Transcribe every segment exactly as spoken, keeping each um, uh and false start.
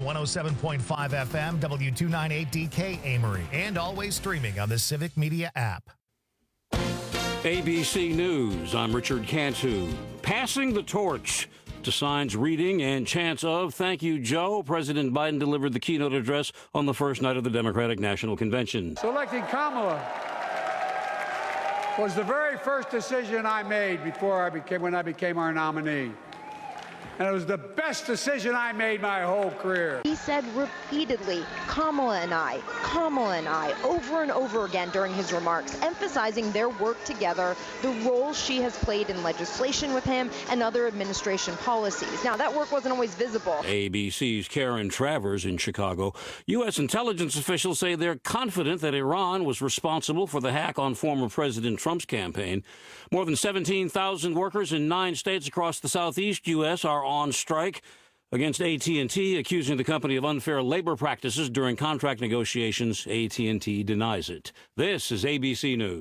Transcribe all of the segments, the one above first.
one oh seven point five F M, W two ninety-eight D K Amory, and always streaming on the Civic Media app. A B C News, I'm Richard Cantu. Passing the torch to signs reading and chants of "Thank you, Joe." President Biden delivered the keynote address on the first night of the Democratic National Convention. Selecting Kamala was the very first decision I made before I became, when I became our nominee. And it was the best decision I made my whole career. He said repeatedly, Kamala and I, Kamala and I, over and over again during his remarks, emphasizing their work together, the role she has played in legislation with him and other administration policies. Now, that work wasn't always visible. A B C's Karen Travers in Chicago. U S intelligence officials say they're confident that Iran was responsible for the hack on former President Trump's campaign. More than seventeen thousand workers in nine states across the southeast U S are on strike against A T and T, accusing the company of unfair labor practices during contract negotiations. A T and T denies it. This is A B C News.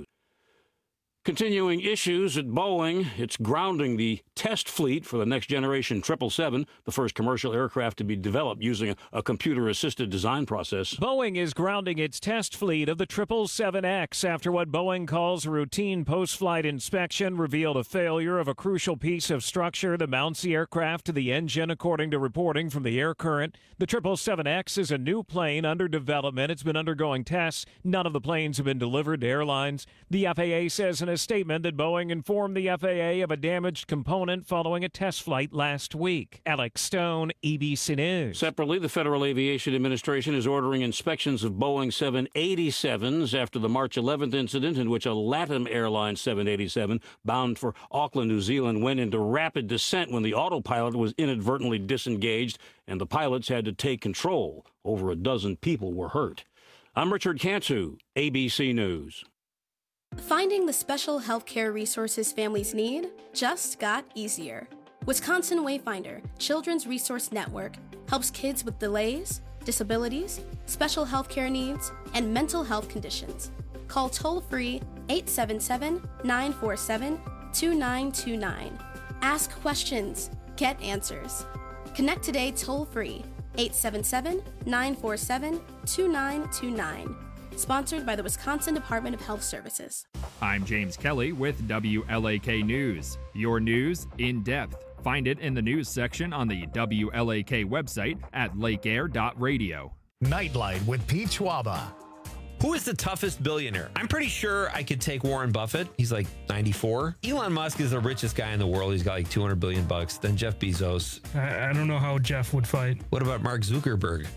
Continuing issues at Boeing, it's grounding the test fleet for the next generation triple seven, the first commercial aircraft to be developed using a, a computer-assisted design process. Boeing is grounding its test fleet of the triple seven X after what Boeing calls routine post-flight inspection revealed a failure of a crucial piece of structure that mounts the aircraft to the engine, according to reporting from the Air Current. The triple seven X is a new plane under development. It's been undergoing tests. None of the planes have been delivered to airlines. The F A A says in a statement that Boeing informed the F A A of a damaged component following a test flight last week. Alex Stone, A B C News. Separately, the Federal Aviation Administration is ordering inspections of Boeing seven eighty-sevens after the March eleventh incident in which a LATAM Airlines seven eighty-seven bound for Auckland, New Zealand, went into rapid descent when the autopilot was inadvertently disengaged and the pilots had to take control. Over a dozen people were hurt. I'm Richard Cantu, A B C News. Finding the special healthcare resources families need just got easier. Wisconsin Wayfinder Children's Resource Network helps kids with delays, disabilities, special healthcare needs, and mental health conditions. Call toll-free eight seven seven, nine four seven, two nine two nine. Ask questions, get answers. Connect today toll-free eight seven seven, nine four seven, two nine two nine. Sponsored by the Wisconsin Department of Health Services. I'm James Kelly with W L A K News. Your news in depth. Find it in the news section on the W L A K website at lake air dot radio. Nightlight with Pete Schwaba. Who is the toughest billionaire? I'm pretty sure I could take Warren Buffett. He's like ninety-four. Elon Musk is the richest guy in the world. He's got like two hundred billion bucks. Then Jeff Bezos. I, I don't know how Jeff would fight. What about Mark Zuckerberg?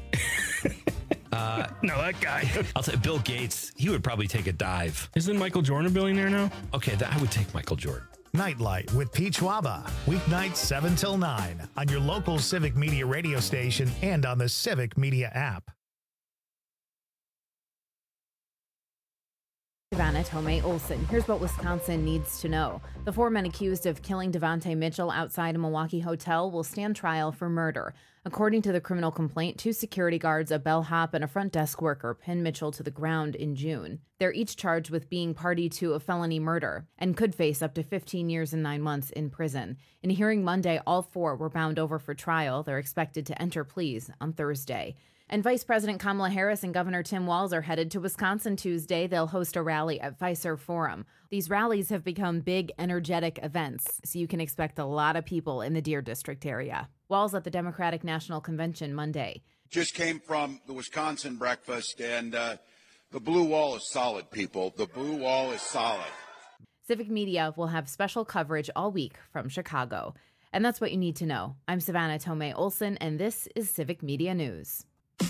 Uh, no, that guy. I'll say Bill Gates. He would probably take a dive. Isn't Michael Jordan a billionaire now? Okay, that, I would take Michael Jordan. Nightlight with Pete Schwaba. Weeknights seven till nine on your local Civic Media radio station and on the Civic Media app. Savannah Tomei Olson. Here's what Wisconsin needs to know. The four men accused of killing Devontae Mitchell outside a Milwaukee hotel will stand trial for murder. According to the criminal complaint, two security guards, a bellhop, and a front desk worker pinned Mitchell to the ground in June. They're each charged with being party to a felony murder and could face up to fifteen years and nine months in prison. In a hearing Monday, all four were bound over for trial. They're expected to enter pleas on Thursday. And Vice President Kamala Harris and Governor Tim Walz are headed to Wisconsin Tuesday. They'll host a rally at Fiserv Forum. These rallies have become big, energetic events, so you can expect a lot of people in the Deer District area. Walz at the Democratic National Convention Monday. Just came from the Wisconsin breakfast, and uh, the blue wall is solid, people. The blue wall is solid. Civic Media will have special coverage all week from Chicago. And that's what you need to know. I'm Savannah Tomei Olson, and this is Civic Media News.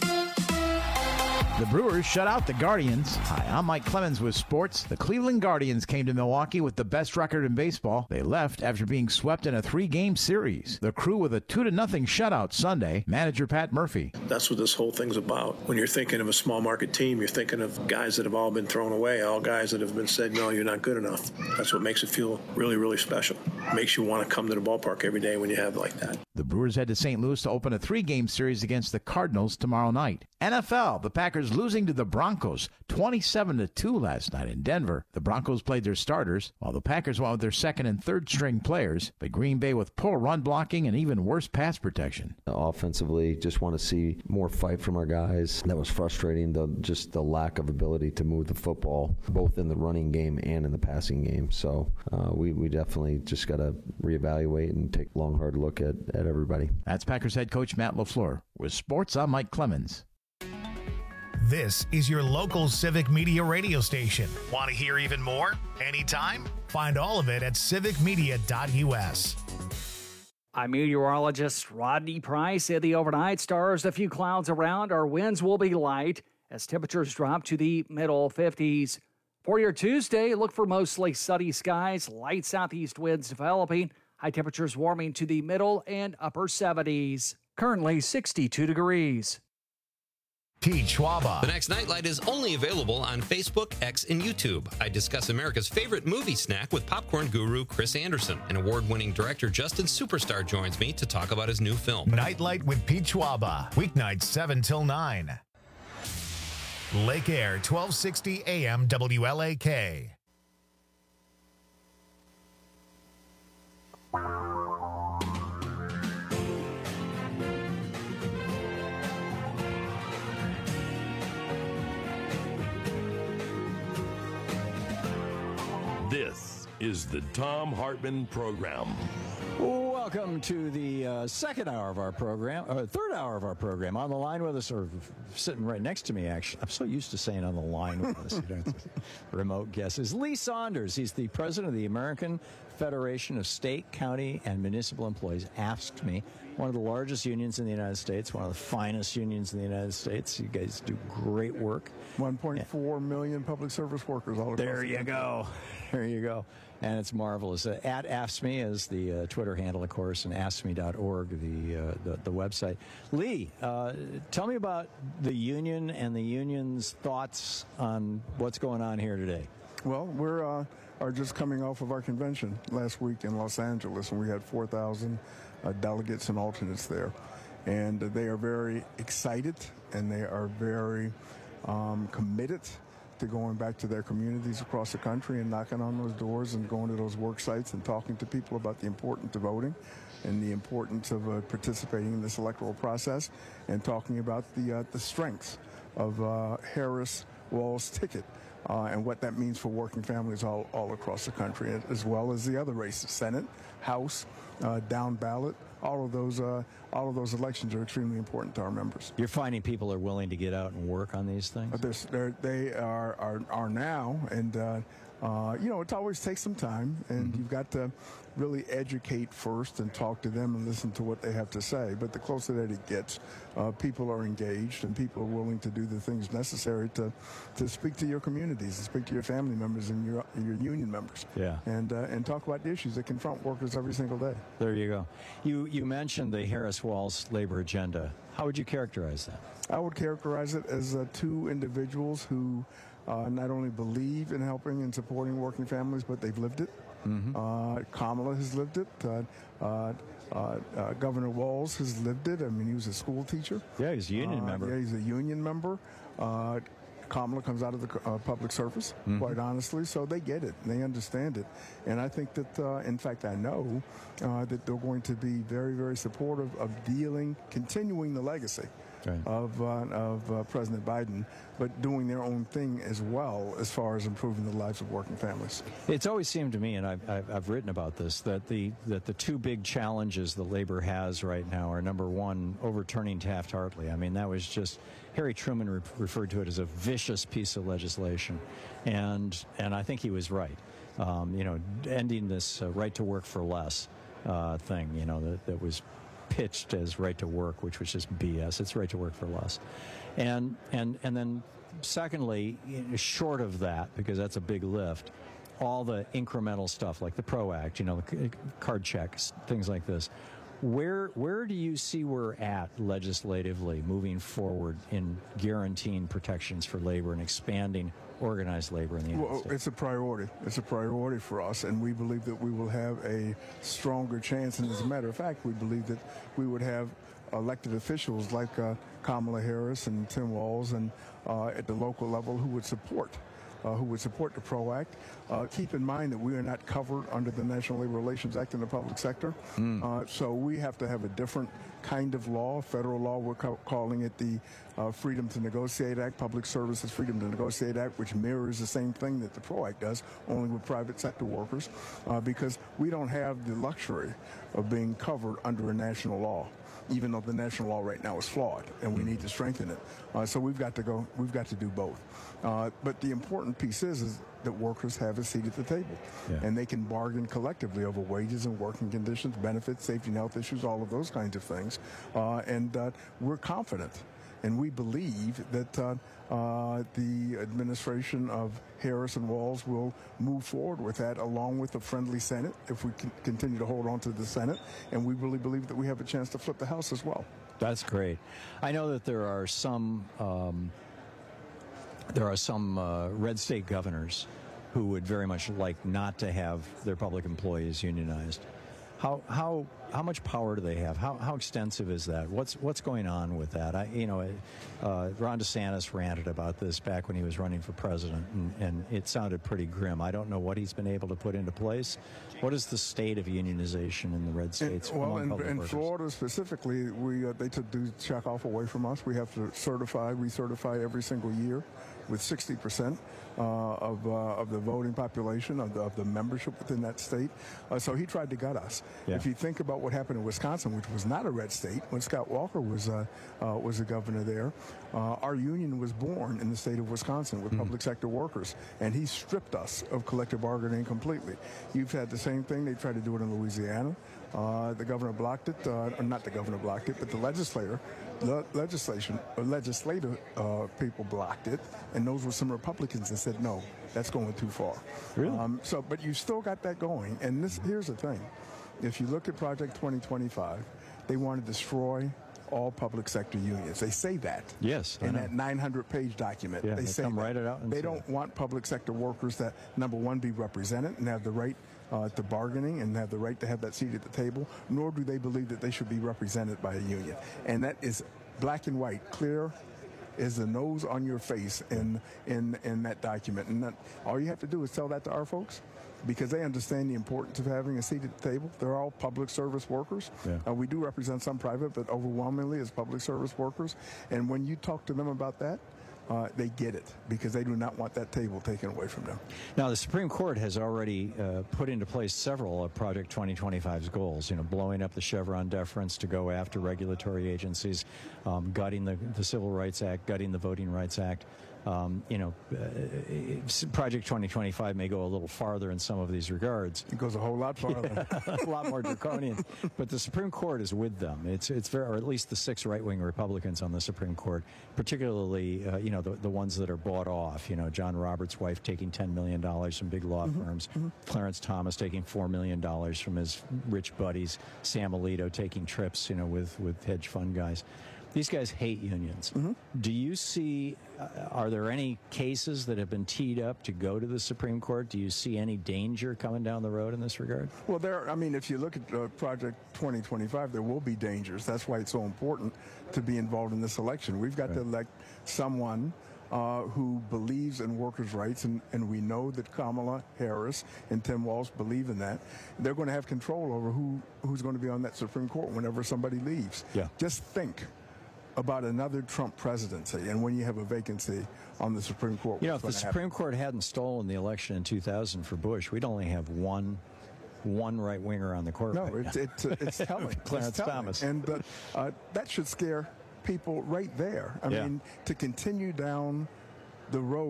The Brewers shut out the Guardians. Hi, I'm Mike Clemens with sports. The Cleveland Guardians came to Milwaukee with the best record in baseball. They left after being swept in a three-game series. The Crew with a two to nothing shutout Sunday. Manager Pat Murphy. That's what this whole thing's about. When you're thinking of a small market team, you're thinking of guys that have all been thrown away, all guys that have been said, no, you're not good enough. That's what makes it feel really, really special. makes you want to come to the ballpark every day when you have like that. The Brewers head to Saint Louis to open a three-game series against the Cardinals tomorrow night. N F L, the Packers losing to the Broncos twenty-seven to two last night in Denver. The Broncos played their starters, while the Packers went with their second and third string players, but Green Bay with poor run blocking and even worse pass protection. Offensively, just want to see more fight from our guys. That was frustrating, the, just the lack of ability to move the football, both in the running game and in the passing game. So uh, we, we definitely just got to reevaluate and take a long, hard look at, at everybody. That's Packers head coach Matt LaFleur. With sports, I'm Mike Clemens. This is your local Civic Media radio station. Want to hear even more? Anytime? Find all of it at civic media dot u s. I'm meteorologist Rodney Price. In the overnight, stars, a few clouds around. Our winds will be light as temperatures drop to the middle fifties. For your Tuesday, look for mostly sunny skies, light southeast winds developing, high temperatures warming to the middle and upper seventies. Currently sixty-two degrees. Pete Schwaba. The next Nightlight is only available on Facebook, X, and YouTube. I discuss America's favorite movie snack with popcorn guru Chris Anderson. And award-winning director Justin Superstar joins me to talk about his new film. Nightlight with Pete Schwaba. Weeknights seven till nine. Lake Air, twelve sixty A M W L A K. This is the Thom Hartmann Program. Welcome to the uh, second hour of our program, or third hour of our program. On the line with us, or sitting right next to me, actually. I'm so used to saying on the line with us. You know, remote guess is Lee Saunders. He's the president of the American Federation of State, County, and Municipal Employees. Asked me, one of the largest unions in the United States, one of the finest unions in the United States. You guys do great work. one point four million public service workers all across There the you country. go. There you go. And it's marvelous. Uh, at AskMe is the uh, Twitter handle, of course, and ask me dot org, the, uh, the the website. Lee, uh, tell me about the union and the union's thoughts on what's going on here today. Well, we're uh, are just coming off of our convention last week in Los Angeles, and we had four thousand uh, delegates and alternates there. And they are very excited, and they are very um, committed to going back to their communities across the country and knocking on those doors and going to those work sites and talking to people about the importance of voting and the importance of uh, participating in this electoral process, and talking about the uh, the strengths of uh, Harris-Walz ticket uh, and what that means for working families all, all across the country, as well as the other races, Senate, House, uh, down ballot. All of those, uh, all of those elections are extremely important to our members. You're finding people are willing to get out and work on these things? Uh, they're, they are, are are now, and uh, uh, you know, it always takes some time, and mm-hmm. you've got to really educate first and talk to them and listen to what they have to say. But the closer that it gets, uh, people are engaged, and people are willing to do the things necessary to to speak to your communities, and speak to your family members and your your union members. Yeah. And uh, and talk about the issues that confront workers every single day. There you go. You you mentioned the Harris-Walz labor agenda. How would you characterize that? I would characterize it as uh, two individuals who uh, not only believe in helping and supporting working families, but they've lived it. Mm-hmm. Uh, Kamala has lived it. Uh, uh, uh, uh, Governor Walz has lived it. I mean, he was a school teacher. Yeah, he's a union uh, member. Yeah, he's a union member. Uh, Kamala comes out of the uh, public service, mm-hmm. quite honestly, so they get it. They understand it. And I think that, uh, in fact, I know uh, that they're going to be very, very supportive of dealing, continuing the legacy right. of, uh, of uh, President Biden, but doing their own thing as well as far as improving the lives of working families. It's always seemed to me, and I've, I've, I've written about this, that the, that the two big challenges the labor has right now are, number one, overturning Taft-Hartley. I mean, that was just... Harry Truman re- referred to it as a vicious piece of legislation, and and I think he was right. Um, you know, ending this uh, right to work for less uh, thing, you know, that, that was pitched as right to work, which was just B S. It's right to work for less, and and and then secondly, short of that, because that's a big lift, all the incremental stuff like the PRO Act, you know, the card checks, things like this. Where where do you see we're at legislatively moving forward in guaranteeing protections for labor and expanding organized labor in the United Well, States? it's a priority. It's a priority for us, and we believe that we will have a stronger chance. And as a matter of fact, we believe that we would have elected officials like uh, Kamala Harris and Tim Walz and uh, at the local level who would support Uh, who would support the PRO Act. Uh, keep in mind that we are not covered under the National Labor Relations Act in the public sector. Mm. Uh, so we have to have a different kind of law, federal law. We're ca- calling it the uh, Freedom to Negotiate Act, Public Services Freedom to Negotiate Act, which mirrors the same thing that the PRO Act does, only with private sector workers, uh, because we don't have the luxury of being covered under a national law, even though the national law right now is flawed, and we need to strengthen it. Uh, so we've got to go, we've got to do both. Uh, but the important piece is, is that workers have a seat at the table, yeah. and they can bargain collectively over wages and working conditions, benefits, safety and health issues, all of those kinds of things. Uh, and uh, we're confident, and we believe that uh, uh, the administration of Harris and Walz will move forward with that, along with a friendly Senate, if we can continue to hold on to the Senate. And we really believe that we have a chance to flip the House as well. That's great. I know that there are some um, there are some uh, red state governors who would very much like not to have their public employees unionized. How how how much power do they have? How how extensive is that? What's what's going on with that? I you know, uh, Ron DeSantis ranted about this back when he was running for president, and, and it sounded pretty grim. I don't know what he's been able to put into place. What is the state of unionization in the red states? And, well, in, in Florida specifically, we uh, they took the check off away from us. We have to certify, recertify every single year, with sixty percent uh, of uh, of the voting population of the, of the membership within that state. Uh, so he tried to gut us. Yeah. If you think about what happened in Wisconsin, which was not a red state, when Scott Walker was uh, uh, was the governor there, uh, our union was born in the state of Wisconsin with mm-hmm. public sector workers, and he stripped us of collective bargaining completely. You've had the same thing. They tried to do it in Louisiana. Uh, the governor blocked it, uh, or not the governor blocked it, but the legislator, the legislation, or legislative uh, people blocked it, and those were some Republicans that said, no, that's going too far. Really? Um, so, but you still got that going, and this here's the thing. If you look at Project twenty twenty-five, they want to destroy all public sector unions. They say that. Yes. In that nine hundred page document. Yeah, they, they say come that. right it out and they say don't that. want public sector workers that, number one, be represented and have the right uh, to bargaining and have the right to have that seat at the table, nor do they believe that they should be represented by a union. And that is black and white, clear as the nose on your face in in in that document. And that, all you have to do is tell that to our folks, because they understand the importance of having a seat at the table. They're all public service workers. Yeah. Uh, we do represent some private, but overwhelmingly as public service workers. And when you talk to them about that, uh, they get it, because they do not want that table taken away from them. Now, the Supreme Court has already uh, put into place several of Project twenty twenty-five's goals, you know, blowing up the Chevron deference to go after regulatory agencies, um, gutting the, the Civil Rights Act, gutting the Voting Rights Act. Um, you know, uh, Project twenty twenty-five may go a little farther in some of these regards. It goes a whole lot farther. Yeah, a lot more draconian. But the Supreme Court is with them. It's it's very, or at least the six right-wing Republicans on the Supreme Court, particularly, uh, you know, the, the ones that are bought off. You know, John Roberts' wife taking ten million dollars from big law mm-hmm, firms. Mm-hmm. Clarence Thomas taking four million dollars from his rich buddies. Sam Alito taking trips, you know, with, with hedge fund guys. These guys hate unions. Mm-hmm. Do you see, uh, are there any cases that have been teed up to go to the Supreme Court? Do you see any danger coming down the road in this regard? Well, there, I mean, if you look at uh, Project twenty twenty-five, there will be dangers. That's why it's so important to be involved in this election. We've got right. to elect someone Uh, who believes in workers' rights, and, and we know that Kamala Harris and Tim Walz believe in that. They're going to have control over who, who's going to be on that Supreme Court whenever somebody leaves. Yeah. Just think about another Trump presidency, and when you have a vacancy on the Supreme Court. You know, if the Supreme Court hadn't stolen the election in two thousand for Bush, we'd only have one one right-winger on the court. No, right it's, it's, it's telling. Clarence it's telling. Thomas. And uh, uh, that should scare people right there. I yeah. mean, to continue down the road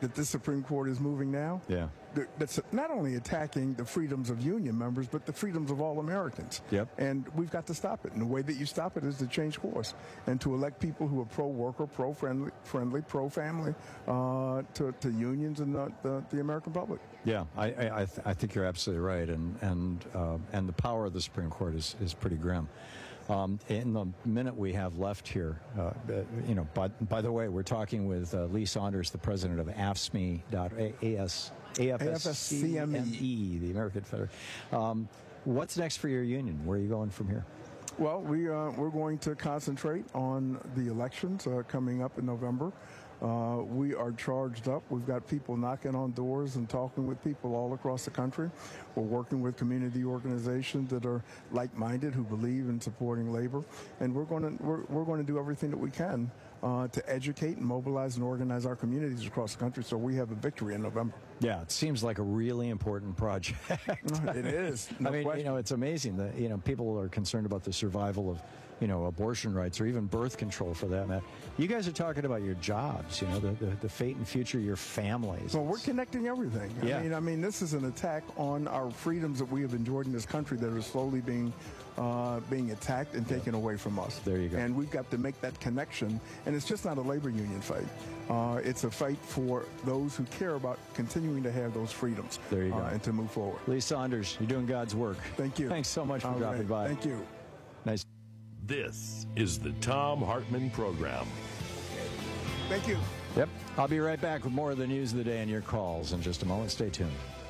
that this Supreme Court is moving now, Yeah. th- that's not only attacking the freedoms of union members, but the freedoms of all Americans. Yep. And we've got to stop it. And the way that you stop it is to change course and to elect people who are pro-worker, pro-friendly, friendly, pro-family uh, to, to unions and the, the, the American public. Yeah, I I, I, th- I think you're absolutely right, and and uh, and the power of the Supreme Court is, is pretty grim. Um, in the minute we have left here, uh, you know, by, by the way, we're talking with uh, Lee Saunders, the president of A F S M E, A F S C M E, the American Federation. Um, what's next for your union? Where are you going from here? Well, we, uh, we're going to concentrate on the elections uh, coming up in November. Uh, we are charged up. We've got people knocking on doors and talking with people all across the country. We're working with community organizations that are like-minded, who believe in supporting labor, and we're going to we're, we're going to do everything that we can uh, to educate and mobilize and organize our communities across the country so we have a victory in November. Yeah, it seems like a really important project. It is. No I mean, question. you know, it's amazing that, you know, people are concerned about the survival of, you know, abortion rights or even birth control for that matter. You guys are talking about your jobs, you know, the, the, the fate and future of your families. Well, we're connecting everything. Yeah. I mean, I mean, this is an attack on our freedoms that we have enjoyed in this country that are slowly being uh, being attacked and taken away from us. There you go. And we've got to make that connection. And it's just not a labor union fight. Uh, it's a fight for those who care about continuing to have those freedoms. There you go. Uh, and to move forward. Lee Saunders, you're doing God's work. Thank you. Thanks so much for All dropping right. by. Thank you. Nice. This is the Thom Hartmann Program. Thank you. Yep. I'll be right back with more of the news of the day and your calls in just a moment. Stay tuned.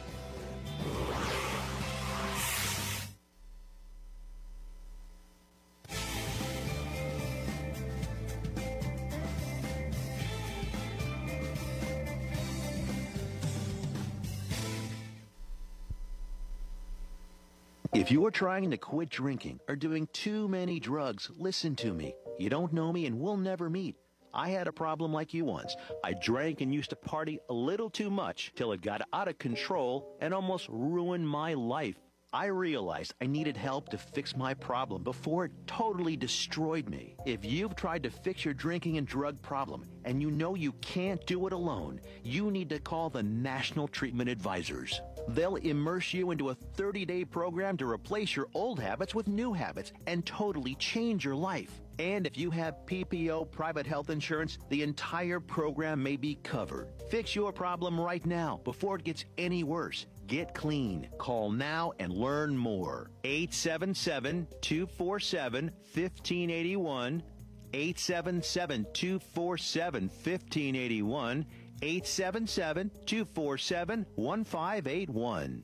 If you are trying to quit drinking or doing too many drugs, listen to me. You don't know me and we'll never meet. I had a problem like you once. I drank and used to party a little too much till it got out of control and almost ruined my life. I realized I needed help to fix my problem before it totally destroyed me. If you've tried to fix your drinking and drug problem and you know you can't do it alone, you need to call the National Treatment Advisors. They'll immerse you into a thirty-day program to replace your old habits with new habits and totally change your life. And if you have P P O private health insurance, the entire program may be covered. Fix your problem right now before it gets any worse. Get clean. Call now and learn more. eight seven seven, two four seven, one five eight one. eight seven seven, two four seven, one five eight one. eight seven seven, two four seven, one five eight one.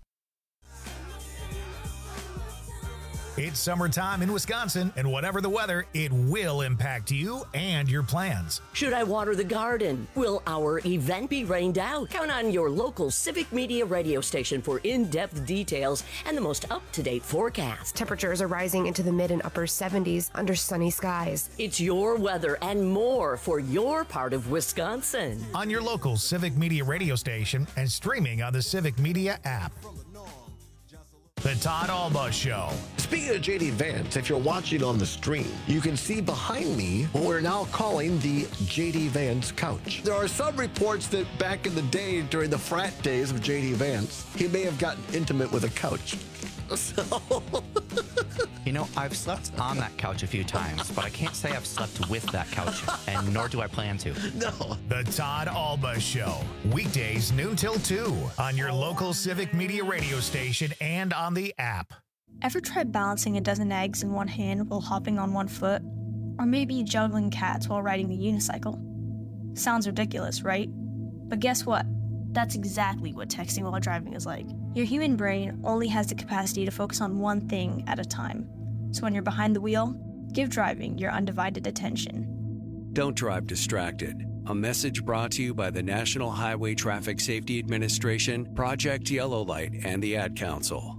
It's summertime in Wisconsin, and whatever the weather, it will impact you and your plans. Should I water the garden? Will our event be rained out? Count on your local Civic Media radio station for in-depth details and the most up-to-date forecast. Temperatures are rising into the mid and upper seventies under sunny skies. It's your weather and more for your part of Wisconsin. On your local Civic Media radio station and streaming on the Civic Media app. The Todd Alba Show. Speaking of J D Vance, if you're watching on the stream, you can see behind me what we're now calling the J D Vance couch. There are some reports that back in the day, during the frat days of J D Vance, he may have gotten intimate with a couch. So... You know, I've slept on that couch a few times, but I can't say I've slept with that couch, and nor do I plan to. No. The Todd Alba Show. Weekdays noon till two on your local Civic Media radio station and on the app. Ever tried balancing a dozen eggs in one hand while hopping on one foot? Or maybe juggling cats while riding the unicycle? Sounds ridiculous, right? But guess what? That's exactly what texting while driving is like. Your human brain only has the capacity to focus on one thing at a time. So when you're behind the wheel, give driving your undivided attention. Don't drive distracted. A message brought to you by the National Highway Traffic Safety Administration, Project Yellow Light, and the Ad Council.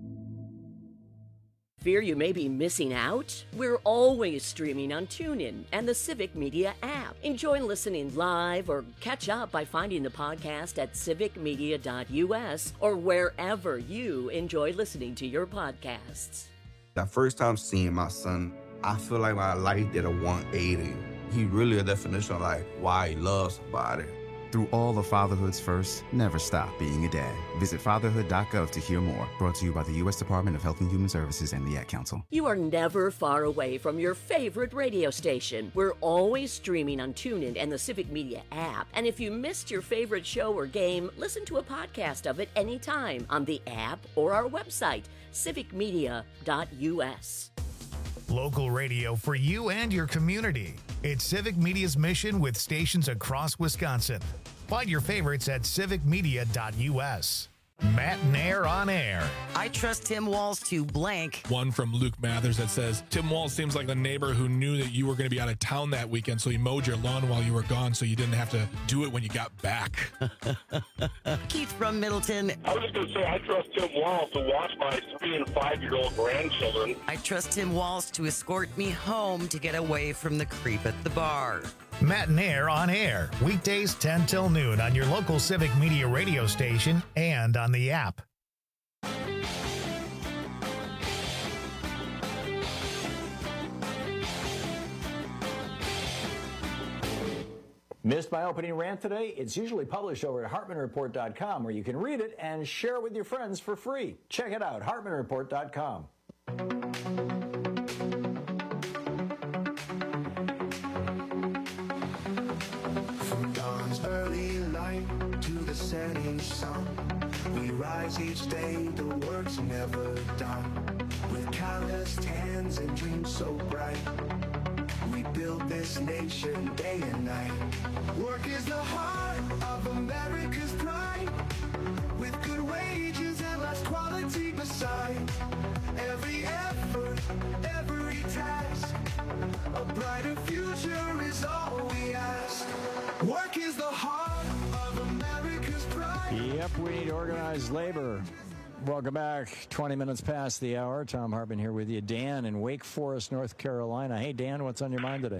Fear you may be missing out? We're always streaming on TuneIn and the Civic Media app. Enjoy listening live or catch up by finding the podcast at civic media dot u s or wherever you enjoy listening to your podcasts. The first time seeing my son, I feel like my life did a one eighty. He really a definition of like why he loves somebody. Through all of fatherhood's first, never stop being a dad. Visit fatherhood dot gov to hear more. Brought to you by the U S Department of Health and Human Services and the Ad Council. You are never far away from your favorite radio station. We're always streaming on TuneIn and the Civic Media app. And if you missed your favorite show or game, listen to a podcast of it anytime on the app or our website, civic media dot u s. Local radio for you and your community. It's Civic Media's mission with stations across Wisconsin. Find your favorites at civic media dot u s. Matt Nair on air. I trust Tim Walz to blank. One from Luke Mathers that says, Tim Walz seems like the neighbor who knew that you were going to be out of town that weekend, so he mowed your lawn while you were gone so you didn't have to do it when you got back. Keith from Middleton. I was just going to say, I trust Tim Walz to watch my three and five-year-old grandchildren. I trust Tim Walz to escort me home to get away from the creep at the bar. Matt Nair on air, weekdays ten till noon on your local Civic Media radio station and on the app. Missed my opening rant today? It's usually published over at hartman report dot com, where you can read it and share it with your friends for free. Check it out, hartman report dot com. From dawn's early light to the setting sun, we rise each day, the work's never done. With calloused hands and dreams so bright, we build this nation day and night. Work is the heart of America's pride, with good wages and less quality beside. Every effort, every task, a brighter future is all we ask. Work is the heart of America's pride. Yep, we need organized labor. Welcome back. twenty minutes past the hour. Tom Hartman here with you. Dan in Wake Forest, North Carolina. Hey, Dan, what's on your mind today?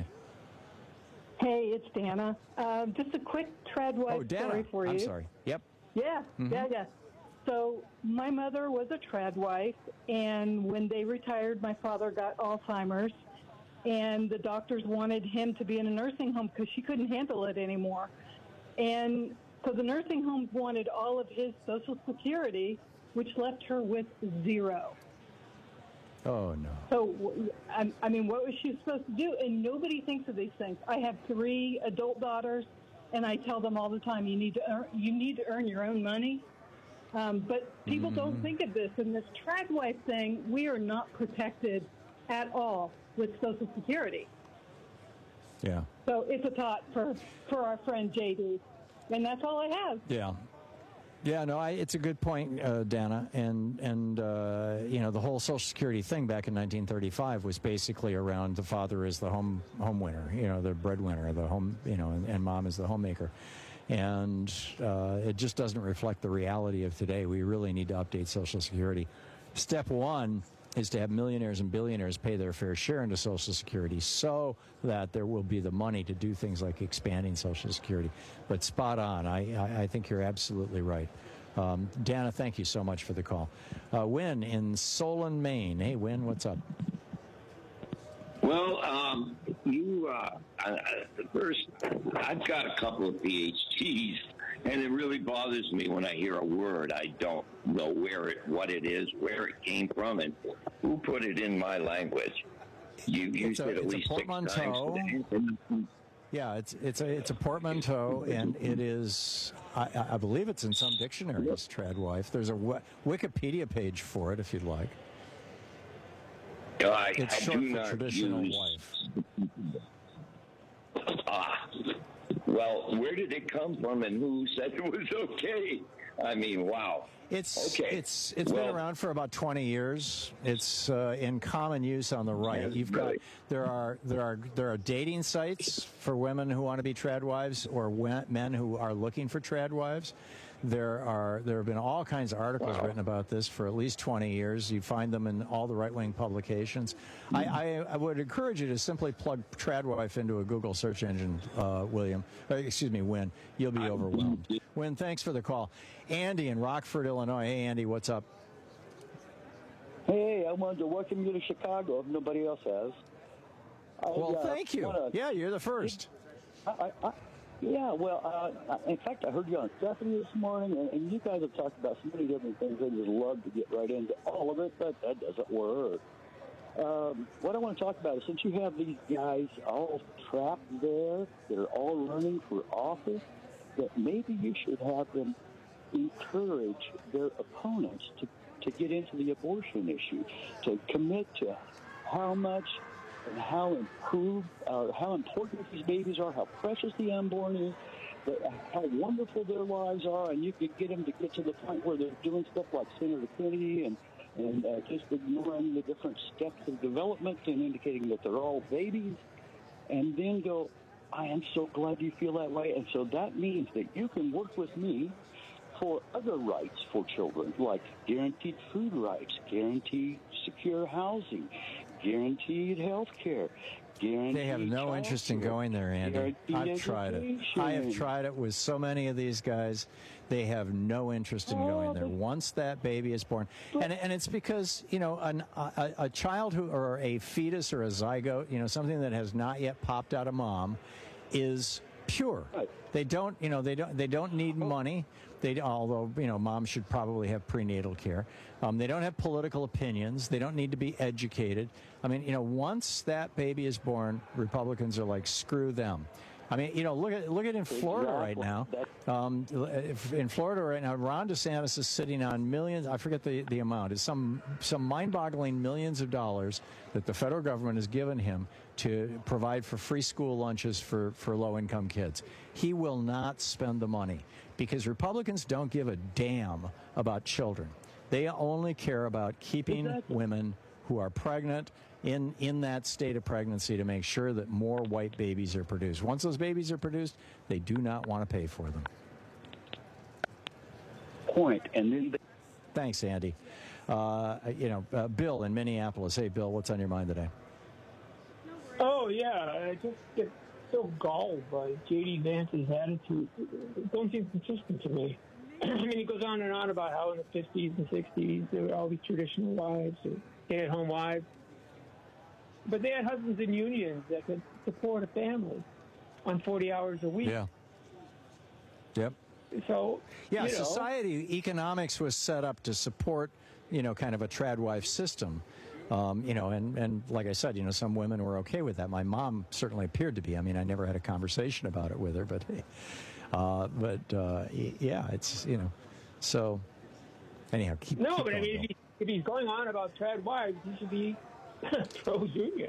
Hey, it's Dana. Uh, just a quick Treadwife Oh, Dana. story for you. I'm sorry. Yep. Yeah, Mhm. yeah, yeah. So my mother was a Treadwife, and when they retired, my father got Alzheimer's, and the doctors wanted him to be in a nursing home because she couldn't handle it anymore. And so the nursing home wanted all of his Social Security, which left her with zero. Oh, no. So, w- I I mean, what was she supposed to do? And nobody thinks of these things. I have three adult daughters, and I tell them all the time, you need to earn, you need to earn your own money. Um, but people Mm-hmm. don't think of this. And this Treadwife thing, we are not protected at all with Social Security. Yeah. So it's a thought for, for our friend J D. And that's all I have. Yeah. Yeah, no, I, it's a good point, uh, Dana. And, and uh, you know, the whole Social Security thing back in nineteen thirty-five was basically around the father is the home home winner, you know, the breadwinner, the home, you know, and, and mom is the homemaker. And uh, it just doesn't reflect the reality of today. We really need to update Social Security. Step one is to have millionaires and billionaires pay their fair share into Social Security so that there will be the money to do things like expanding Social Security. But spot on. I, I, I think you're absolutely right. Um, Dana, thank you so much for the call. Uh, Win in Solon, Maine. Hey, Win, what's up? Well, um, you, uh, uh, first, I've got a couple of P H Ds, and it really bothers me when I hear a word. I don't know where it, what it is, where it came from, and who put it in my language. You used a- it at it's a least six times portmanteau. today. Yeah, it's it's a it's a portmanteau, and it is. I, I believe it's in some dictionaries. Treadwife. There's a w- Wikipedia page for it if you'd like. I, It's I short do for not traditional use- wife. Ah, well, where did it come from, and who said it was okay? I mean, wow. It's okay. it's it's well, been around for about twenty years. It's uh, in common use on the right. Yeah, You've really. got there are there are there are dating sites for women who want to be tradwives or we- men who are looking for tradwives. There are there have been all kinds of articles Wow. written about this for at least twenty years. You find them in all the right-wing publications. I, I, I would encourage you to simply plug tradwife into a Google search engine, uh, William. Uh, excuse me, Win. You'll be overwhelmed. Win, thanks for the call. Andy in Rockford, Illinois. Hey, Andy, what's up? Hey, I wanted to welcome you to Chicago if nobody else has. I, Well, uh, thank you. wanna- Yeah, you're the first. I, I, Yeah, well, uh, in fact, I heard you on Stephanie this morning, and, and you guys have talked about so many different things. I just love to get right into all of it, but that doesn't work. Um, what I want to talk about is since you have these guys all trapped there, that are all running for office, that maybe you should have them encourage their opponents to, to get into the abortion issue, to commit to how much and how improved, uh, how important these babies are, how precious the unborn is, the, how wonderful their lives are, and you could get them to get to the point where they're doing stuff like Senator Kennedy and and uh, just ignoring the different steps of development and indicating that they're all babies, and then go, I am so glad you feel that way. And so that means that you can work with me for other rights for children, like guaranteed food rights, guaranteed secure housing, guaranteed health care. They have no interest in going there, Andy. I've tried it. I have tried it with so many of these guys. They have no interest in going there once that baby is born. And and it's because, you know, an, a, a child who, or a fetus or a zygote, you know, something that has not yet popped out of mom, is pure. They don't, you know, they don't, they don't need money. They, although, you know, moms should probably have prenatal care. Um, they don't have political opinions. They don't need to be educated. I mean, you know, once that baby is born, Republicans are like, screw them. I mean, you know, look at look at in Florida right now. Um, in Florida right now, Ron DeSantis is sitting on millions. I forget the, the amount. It's some some mind-boggling millions of dollars that the federal government has given him to provide for free school lunches for, for low-income kids. He will not spend the money because Republicans don't give a damn about children. They only care about keeping exactly. women who are pregnant in, in that state of pregnancy to make sure that more white babies are produced. Once those babies are produced, they do not want to pay for them. Point. And then they- Thanks, Andy. Uh, you know, uh, Bill in Minneapolis. Hey, Bill, what's on your mind today? Oh, yeah. I just get so galled by J D. Vance's attitude. It don't seem consistent to me. I mean, he goes on and on about how in the fifties and sixties there were all these traditional wives, stay-at-home wives. But they had husbands in unions that could support a family on forty hours a week. Yeah. Yep. So, yeah, you know, society, economics was set up to support, you know, kind of a trad wife system. Um, you know, and, and like I said, you know, some women were okay with that. My mom certainly appeared to be. I mean, I never had a conversation about it with her, but hey. Uh, but, uh, yeah, it's, you know, so anyhow, keep No, keep but going, I mean, if, he, if he's going on about trad wives, he should be pro-union.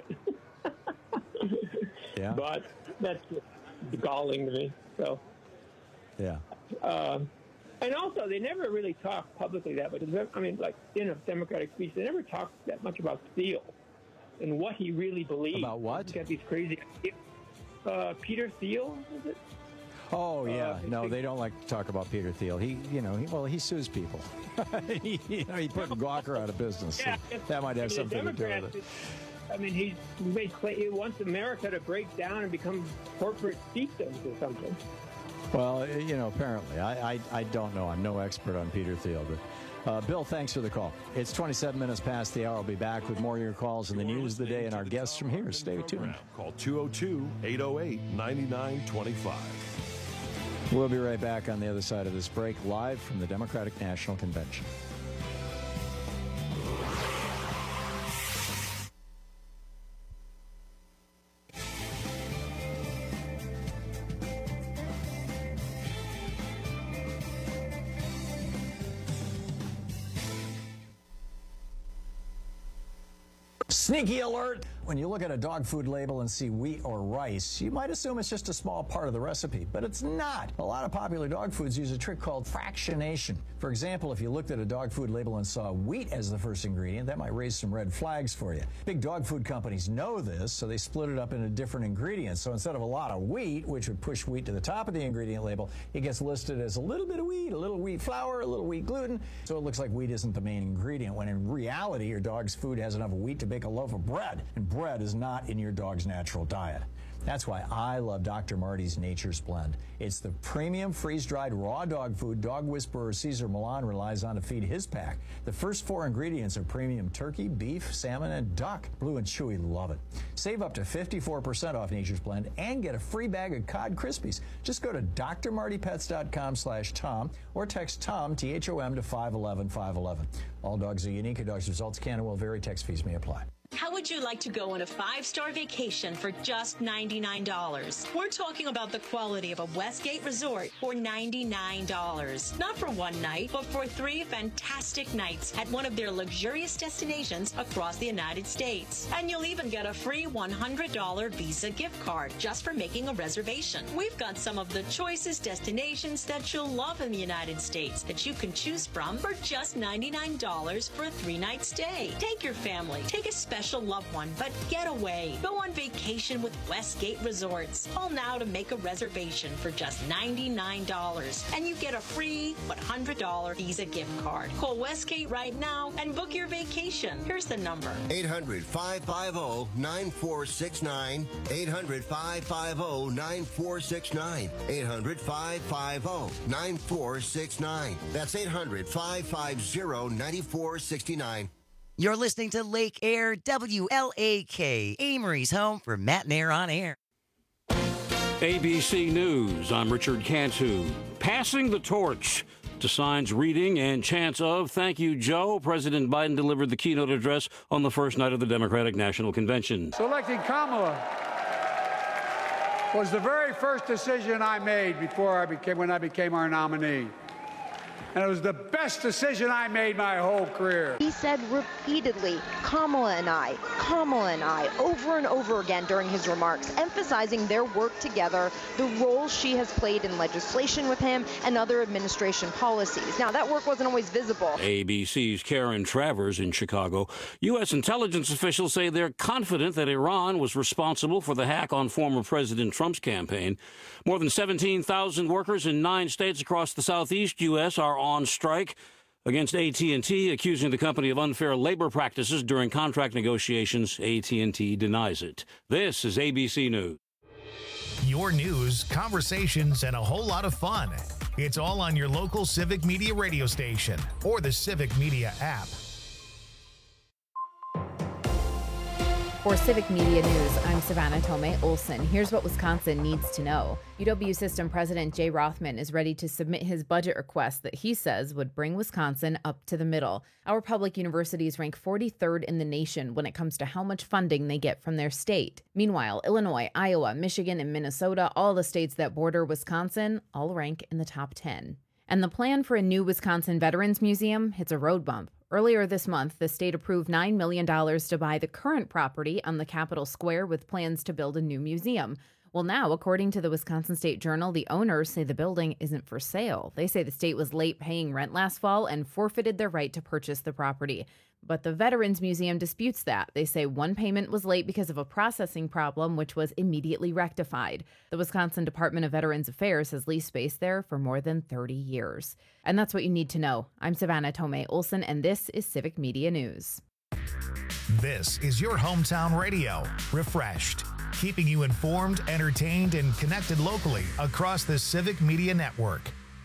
Yeah. But that's just galling to me, so. Yeah. Um, and also, they never really talk publicly that much. I mean, like, in a Democratic speech, they never talk that much about Thiel and what he really believes. About what? He's got these crazy... Uh, Peter Thiel, is it? Oh, yeah. Uh, no, they don't like to talk about Peter Thiel. He, you know, he, well, he sues people. he, you know, he put Gawker out of business. Yeah, so that might have I mean, something to do with it. I mean, he, he wants America to break down and become corporate fiefdoms or something. Well, you know, apparently. I, I, I don't know. I'm no expert on Peter Thiel. But, uh, Bill, thanks for the call. It's twenty-seven minutes past the hour. I'll be back with more of your calls and the news of the day and our guests from here. Stay tuned. Call two oh two, eight oh eight, nine nine two five. We'll be right back on the other side of this break, live from the Democratic National Convention. Sneaky alert! When you look at a dog food label and see wheat or rice, you might assume it's just a small part of the recipe, but it's not. A lot of popular dog foods use a trick called fractionation. For example, if you looked at a dog food label and saw wheat as the first ingredient, that might raise some red flags for you. Big dog food companies know this, so they split it up into different ingredients. So instead of a lot of wheat, which would push wheat to the top of the ingredient label, it gets listed as a little bit of wheat, a little wheat flour, a little wheat gluten, so it looks like wheat isn't the main ingredient, when in reality, your dog's food has enough wheat to bake a loaf of bread, and bread is not in your dog's natural diet. That's why I love Doctor Marty's Nature's Blend. It's the premium freeze-dried raw dog food dog whisperer Cesar Millan relies on to feed his pack. The first four ingredients are premium turkey, beef, salmon, and duck. Blue and Chewy love it. Save up to fifty-four percent off Nature's Blend and get a free bag of Cod Krispies. Just go to d r marty pets dot com slash Tom or text Tom, T H O M, to five one one five one one. All dogs are unique. A dog's results can and will vary. Text fees may apply. How would you like to go on a five-star vacation for just ninety-nine dollars? We're talking about the quality of a Westgate resort for ninety-nine dollars. Not for one night, but for three fantastic nights at one of their luxurious destinations across the United States. And you'll even get a free one hundred dollars Visa gift card just for making a reservation. We've got some of the choicest destinations that you'll love in the United States that you can choose from for just ninety-nine dollars for a three-night stay. Take your family. Take a special Special loved one, but get away. Go on vacation with Westgate Resorts. Call now to make a reservation for just ninety-nine dollars, and you get a free one hundred dollars Visa gift card. Call Westgate right now and book your vacation. Here's the number. eight hundred, five five zero, nine four six nine. eight hundred, five five zero, nine four six nine. eight hundred, five five zero, nine four six nine. That's eight hundred, five five zero, nine four six nine. You're listening to Lake Air, W L A K, Amory's home for Matt Nair on Air. A B C News, I'm Richard Cantu. Passing the torch to signs reading and chants of "Thank You, Joe," President Biden delivered the keynote address on the first night of the Democratic National Convention. Selecting Kamala was the very first decision I made before I became, when I became our nominee. And it was the best decision I made my whole career. He said repeatedly, Kamala and I, Kamala and I, over and over again during his remarks, emphasizing their work together, the role she has played in legislation with him and other administration policies. Now, that work wasn't always visible. A B C's Karen Travers in Chicago. U S intelligence officials say they're confident that Iran was responsible for the hack on former President Trump's campaign. More than seventeen thousand workers in nine states across the southeast U S are on strike against A T and T, accusing the company of unfair labor practices during contract negotiations. A T and T denies it. This is A B C News. Your news, conversations, and a whole lot of fun. It's all on your local Civic Media radio station or the Civic Media app. For Civic Media News, I'm Savannah Tomei Olson. Here's what Wisconsin needs to know. U W System President Jay Rothman is ready to submit his budget request that he says would bring Wisconsin up to the middle. Our public universities rank forty-third in the nation when it comes to how much funding they get from their state. Meanwhile, Illinois, Iowa, Michigan, and Minnesota, all the states that border Wisconsin, all rank in the top ten. And the plan for a new Wisconsin Veterans Museum hits a road bump. Earlier this month, the state approved nine million dollars to buy the current property on the Capitol Square with plans to build a new museum. Well, now, according to the Wisconsin State Journal, the owners say the building isn't for sale. They say the state was late paying rent last fall and forfeited their right to purchase the property. But the Veterans Museum disputes that. They say one payment was late because of a processing problem, which was immediately rectified. The Wisconsin Department of Veterans Affairs has leased space there for more than thirty years. And that's what you need to know. I'm Savannah Tomei Olson, and this is Civic Media News. This is your hometown radio, refreshed, keeping you informed, entertained, and connected locally across the Civic Media Network.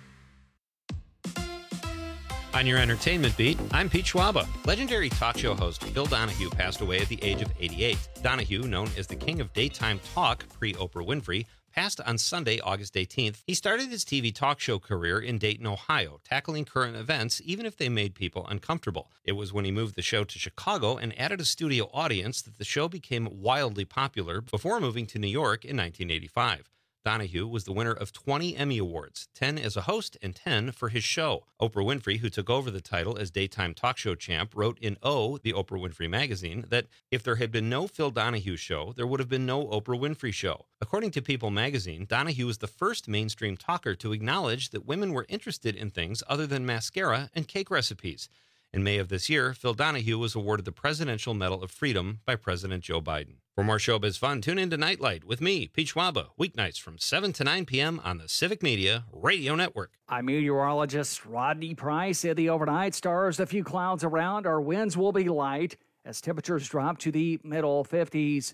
On your entertainment beat, I'm Pete Schwaba. Legendary talk show host Phil Donahue passed away at the age of eighty-eight. Donahue, known as the king of daytime talk pre-Oprah Winfrey, passed on Sunday, August eighteenth. He started his T V talk show career in Dayton, Ohio, tackling current events even if they made people uncomfortable. It was when he moved the show to Chicago and added a studio audience that the show became wildly popular before moving to New York in nineteen eighty-five. Donahue was the winner of twenty Emmy Awards, ten as a host and ten for his show. Oprah Winfrey, who took over the title as daytime talk show champ, wrote in O, the Oprah Winfrey magazine, that if there had been no Phil Donahue show, there would have been no Oprah Winfrey show. According to People magazine, Donahue was the first mainstream talker to acknowledge that women were interested in things other than mascara and cake recipes. In May of this year, Phil Donahue was awarded the Presidential Medal of Freedom by President Joe Biden. For more showbiz fun, tune in to Nightlight with me, Pete Schwaba, weeknights from seven to nine p.m. on the Civic Media Radio Network. I'm meteorologist Rodney Price. In the overnight, stars, a few clouds around. Our winds will be light as temperatures drop to the middle fifties.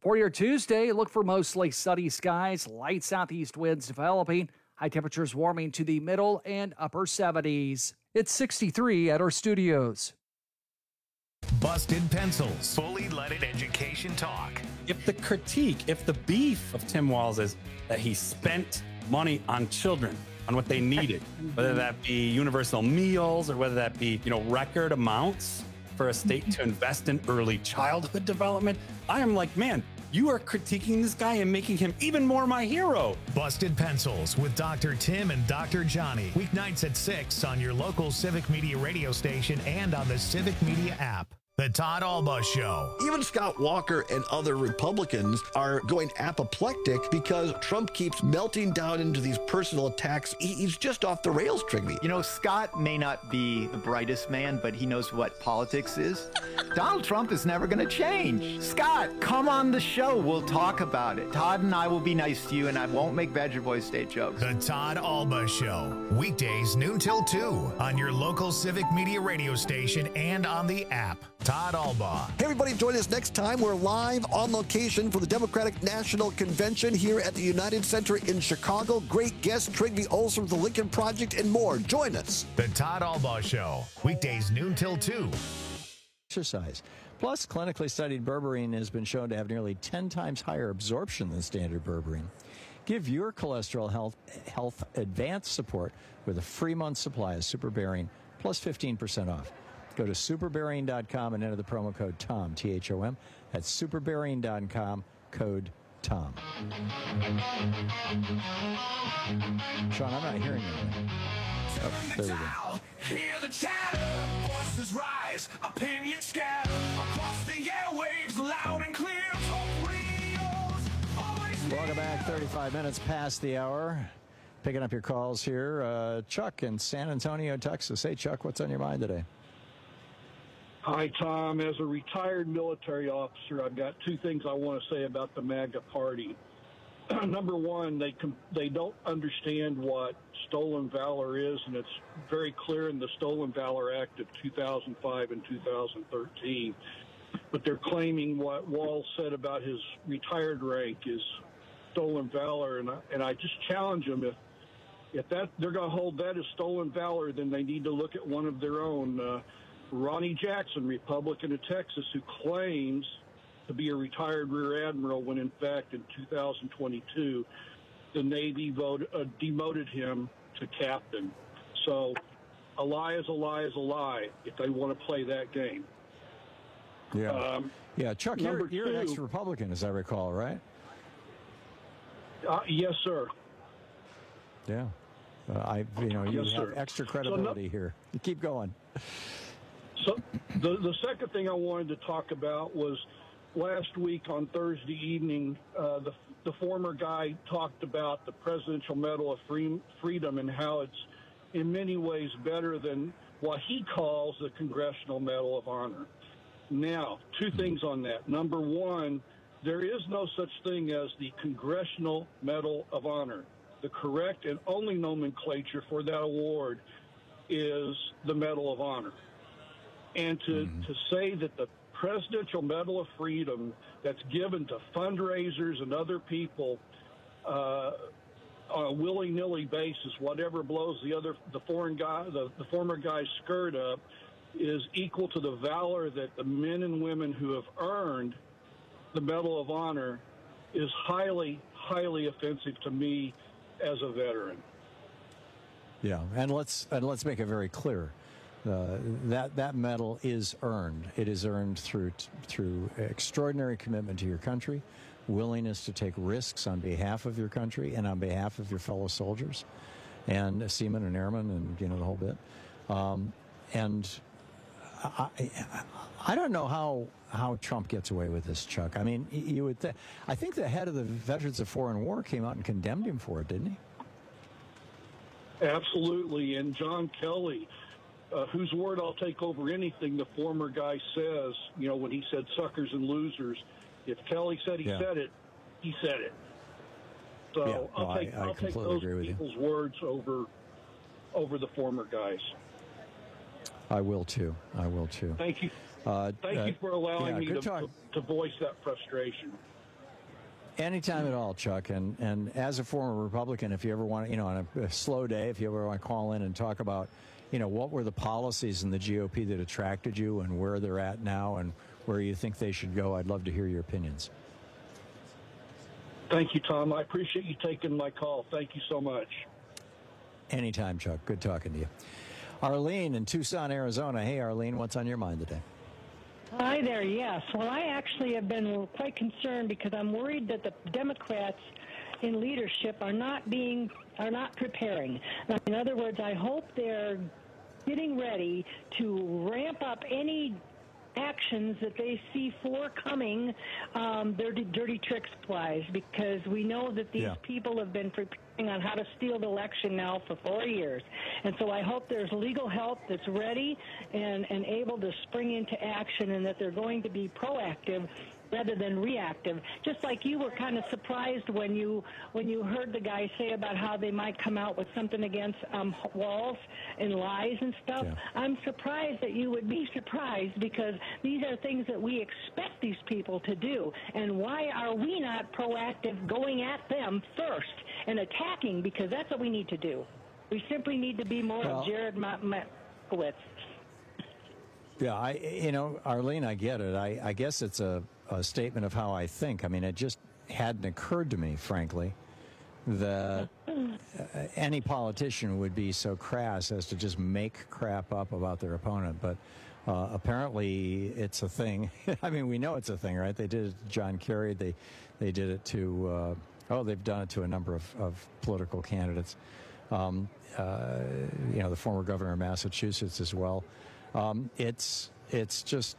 For your Tuesday, look for mostly sunny skies, light southeast winds developing, high temperatures warming to the middle and upper seventies. It's sixty-three at our studios. Busted Pencils, fully leaded education talk. If the critique, if the beef of Tim Walz is that he spent money on children, on what they needed, whether that be universal meals or whether that be, you know, record amounts for a state to invest in early childhood development, I am like, man, you are critiquing this guy and making him even more my hero. Busted Pencils with Doctor Tim and Doctor Johnny. Weeknights at six on your local Civic Media radio station and on the Civic Media app. The Todd Alba Show. Even Scott Walker and other Republicans are going apoplectic because Trump keeps melting down into these personal attacks. He, he's just off the rails, Trigby. You know, Scott may not be the brightest man, but he knows what politics is. Donald Trump is never going to change. Scott, come on the show. We'll talk about it. Todd and I will be nice to you, and I won't make Badger Boys State jokes. The Todd Alba Show. Weekdays, noon till two on your local Civic Media radio station and on the app. Todd Alba. Hey, everybody, join us next time. We're live on location for the Democratic National Convention here at the United Center in Chicago. Great guests, Trigby Olson from the Lincoln Project, and more. Join us. The Todd Alba Show. Weekdays, noon till two. Exercise. Plus, clinically studied berberine has been shown to have nearly ten times higher absorption than standard berberine. Give your cholesterol health, health advanced support with a free month supply of SuperBerine plus fifteen percent off. Go to superberine dot com and enter the promo code TOM, T H O M. That's superberine dot com, code TOM. Sean, I'm not hearing you. Oh, there we go. Hear the chatter, voices rise, opinions scatter across the airwaves, loud and clear. Welcome back. thirty-five minutes past the hour. Picking up your calls here. Uh, Chuck in San Antonio, Texas. Hey, Chuck, what's on your mind today? Hi, Tom. As a retired military officer, I've got two things I want to say about the MAGA party. Number one, they com- they don't understand what stolen valor is, and it's very clear in the Stolen Valor Act of two thousand five and two thousand thirteen. But they're claiming what Walz said about his retired rank is stolen valor, and I, and I just challenge them, if if that they're going to hold that as stolen valor, then they need to look at one of their own. Uh, Ronnie Jackson, Republican of Texas, who claims to be a retired Rear Admiral when, in fact, in two thousand twenty-two, the Navy voted, uh, demoted him to captain. So a lie is a lie is a lie if they want to play that game. Yeah, um, yeah. Chuck, you're, you're an ex-Republican, as I recall, right? Uh, yes, sir. Yeah. Uh, I, you know, you Yes, have sir. extra So credibility no- here. Keep going. So the the second thing I wanted to talk about was last week on Thursday evening, uh, the the former guy talked about the Presidential Medal of Free, Freedom and how it's in many ways better than what he calls the Congressional Medal of Honor. Now, two things on that. Number one, there is no such thing as the Congressional Medal of Honor. The correct and only nomenclature for that award is the Medal of Honor. And to, mm-hmm. to say that the Presidential Medal of Freedom that's given to fundraisers and other people uh, on a willy-nilly basis, whatever blows the other, the foreign guy, the, the former guy's skirt up, is equal to the valor that the men and women who have earned the Medal of Honor is highly, highly offensive to me as a veteran. Yeah, and let's and let's make it very clear. Uh, that that medal is earned. It is earned through through extraordinary commitment to your country, willingness to take risks on behalf of your country and on behalf of your fellow soldiers, and seamen and airmen, and you know the whole bit. Um, and I, I don't know how how Trump gets away with this, Chuck. I mean, you would. Th- I think the head of the Veterans of Foreign War came out and condemned him for it, didn't he? Absolutely, and John Kelly. Uh, whose word I'll take over anything the former guy says, you know, when he said suckers and losers. If Kelly said he Yeah. said it, he said it. So Yeah, I'll no, take, I- I I'll take completely those agree with you. people's words over over the former guys. I will too. I will too. Thank you. Uh, Thank uh, you for allowing yeah, me good to, talk. to, to voice that frustration. Anytime at all, Chuck. And and as a former Republican, if you ever want to, you know, on a, a slow day, if you ever want to call in and talk about, you know, what were the policies in the G O P that attracted you and where they're at now and where you think they should go, I'd love to hear your opinions. Thank you, Tom. I appreciate you taking my call. Thank you so much. Anytime, Chuck. Good talking to you. Arlene in Tucson, Arizona. Hey, Arlene, what's on your mind today? Hi there, yes. Well, I actually have been quite concerned because I'm worried that the Democrats in leadership are not being, are not preparing. In other words, I hope they're getting ready to ramp up any actions that they see forthcoming, um, dirty, dirty tricks wise, because we know that these yeah. people have been preparing on how to steal the election now for four years. And so I hope there's legal help that's ready and, and able to spring into action, and that they're going to be proactive rather than reactive. Just like you were kind of surprised when you when you heard the guy say about how they might come out with something against um, Walz and lies and stuff. Yeah. I'm surprised that you would be surprised, because these are things that we expect these people to do. And why are we not proactive going at them first and attacking? Because that's what we need to do. We simply need to be more well, of Jared Markowitz. Yeah, I, you know, Arlene, I get it. I, I guess it's a, a statement of how I think. I mean, it just hadn't occurred to me, frankly, that uh, any politician would be so crass as to just make crap up about their opponent. But uh, apparently it's a thing. I mean, we know it's a thing, right? They did it to John Kerry. They, they did it to, uh, oh, they've done it to a number of, of political candidates. Um, uh, you know, the former governor of Massachusetts as well. Um, it's it's just,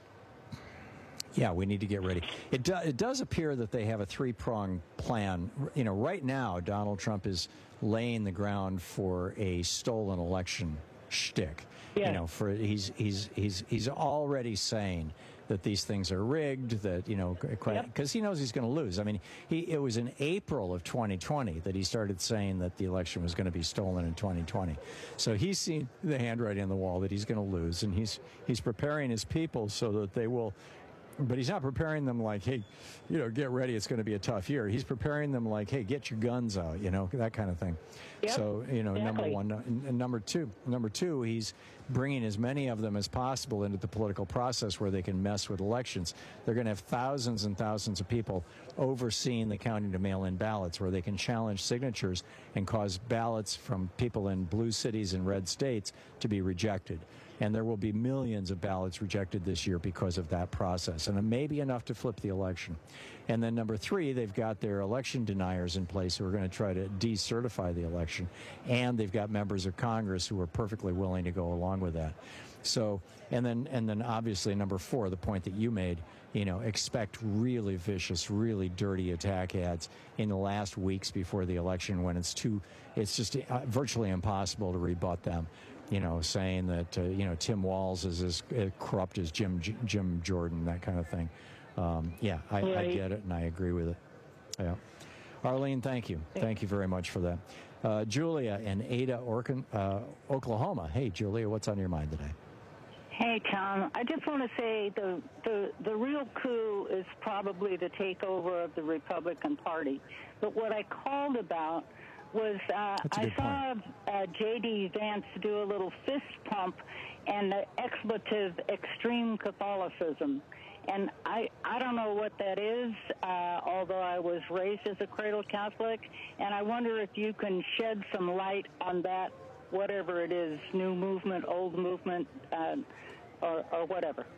yeah, we need to get ready. It, do, it does appear that they have a three-pronged plan. You know, right now, Donald Trump is laying the ground for a stolen election shtick. Yeah. You know, for he's he's he's he's already saying that these things are rigged, that, you know, because yep. he knows he's going to lose. I mean, he it was in April of twenty twenty that he started saying that the election was going to be stolen in twenty twenty. So he's seen the handwriting on the wall that he's going to lose, and he's he's preparing his people so that they will. But he's not preparing them like, hey, you know, get ready, it's going to be a tough year. He's preparing them like, hey, get your guns out, you know, that kind of thing. Yep, so, you know, exactly. number one. And number two, number two, he's bringing as many of them as possible into the political process where they can mess with elections. They're going to have thousands and thousands of people overseeing the counting of mail-in ballots, where they can challenge signatures and cause ballots from people in blue cities and red states to be rejected. And there will be millions of ballots rejected this year because of that process. And it may be enough to flip the election. And then number three, they've got their election deniers in place who are going to try to decertify the election. And they've got members of Congress who are perfectly willing to go along with that. So, and then, and then obviously number four, the point that you made, you know, expect really vicious, really dirty attack ads in the last weeks before the election, when it's too, it's just uh, virtually impossible to rebut them. You know, saying that, uh, you know, Tim Walz is as corrupt as Jim Jim Jordan, that kind of thing. Um, yeah, I, right. I get it, and I agree with it. Yeah. Arlene, thank you. Thank you very much for that. Uh, Julia in Ada, Orkin, uh, Oklahoma. Hey, Julia, what's on your mind today? Hey, Tom. I just want to say the, the, the real coup is probably the takeover of the Republican Party. But what I called about was uh, I saw uh, J D Vance do a little fist pump and the expletive extreme Catholicism. And I, I don't know what that is, uh, although I was raised as a cradle Catholic, and I wonder if you can shed some light on that, whatever it is, new movement, old movement, uh, or, or whatever.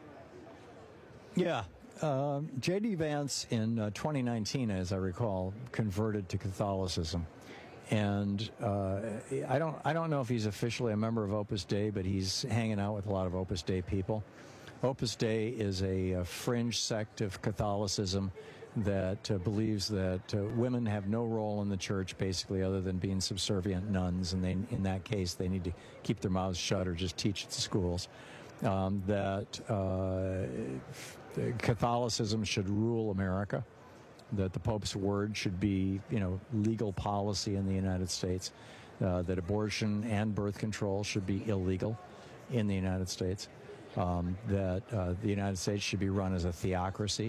Yeah. Uh, J D Vance in uh, twenty nineteen, as I recall, converted to Catholicism. And uh, I don't I don't know if he's officially a member of Opus Dei, but he's hanging out with a lot of Opus Dei people. Opus Dei is a, a fringe sect of Catholicism that uh, believes that uh, women have no role in the church, basically, other than being subservient nuns, and they, in that case, they need to keep their mouths shut or just teach at the schools. Um, that uh, Catholicism should rule America, that the Pope's word should be, you know, legal policy in the United States, uh, that abortion and birth control should be illegal in the United States, um, that uh, the United States should be run as a theocracy,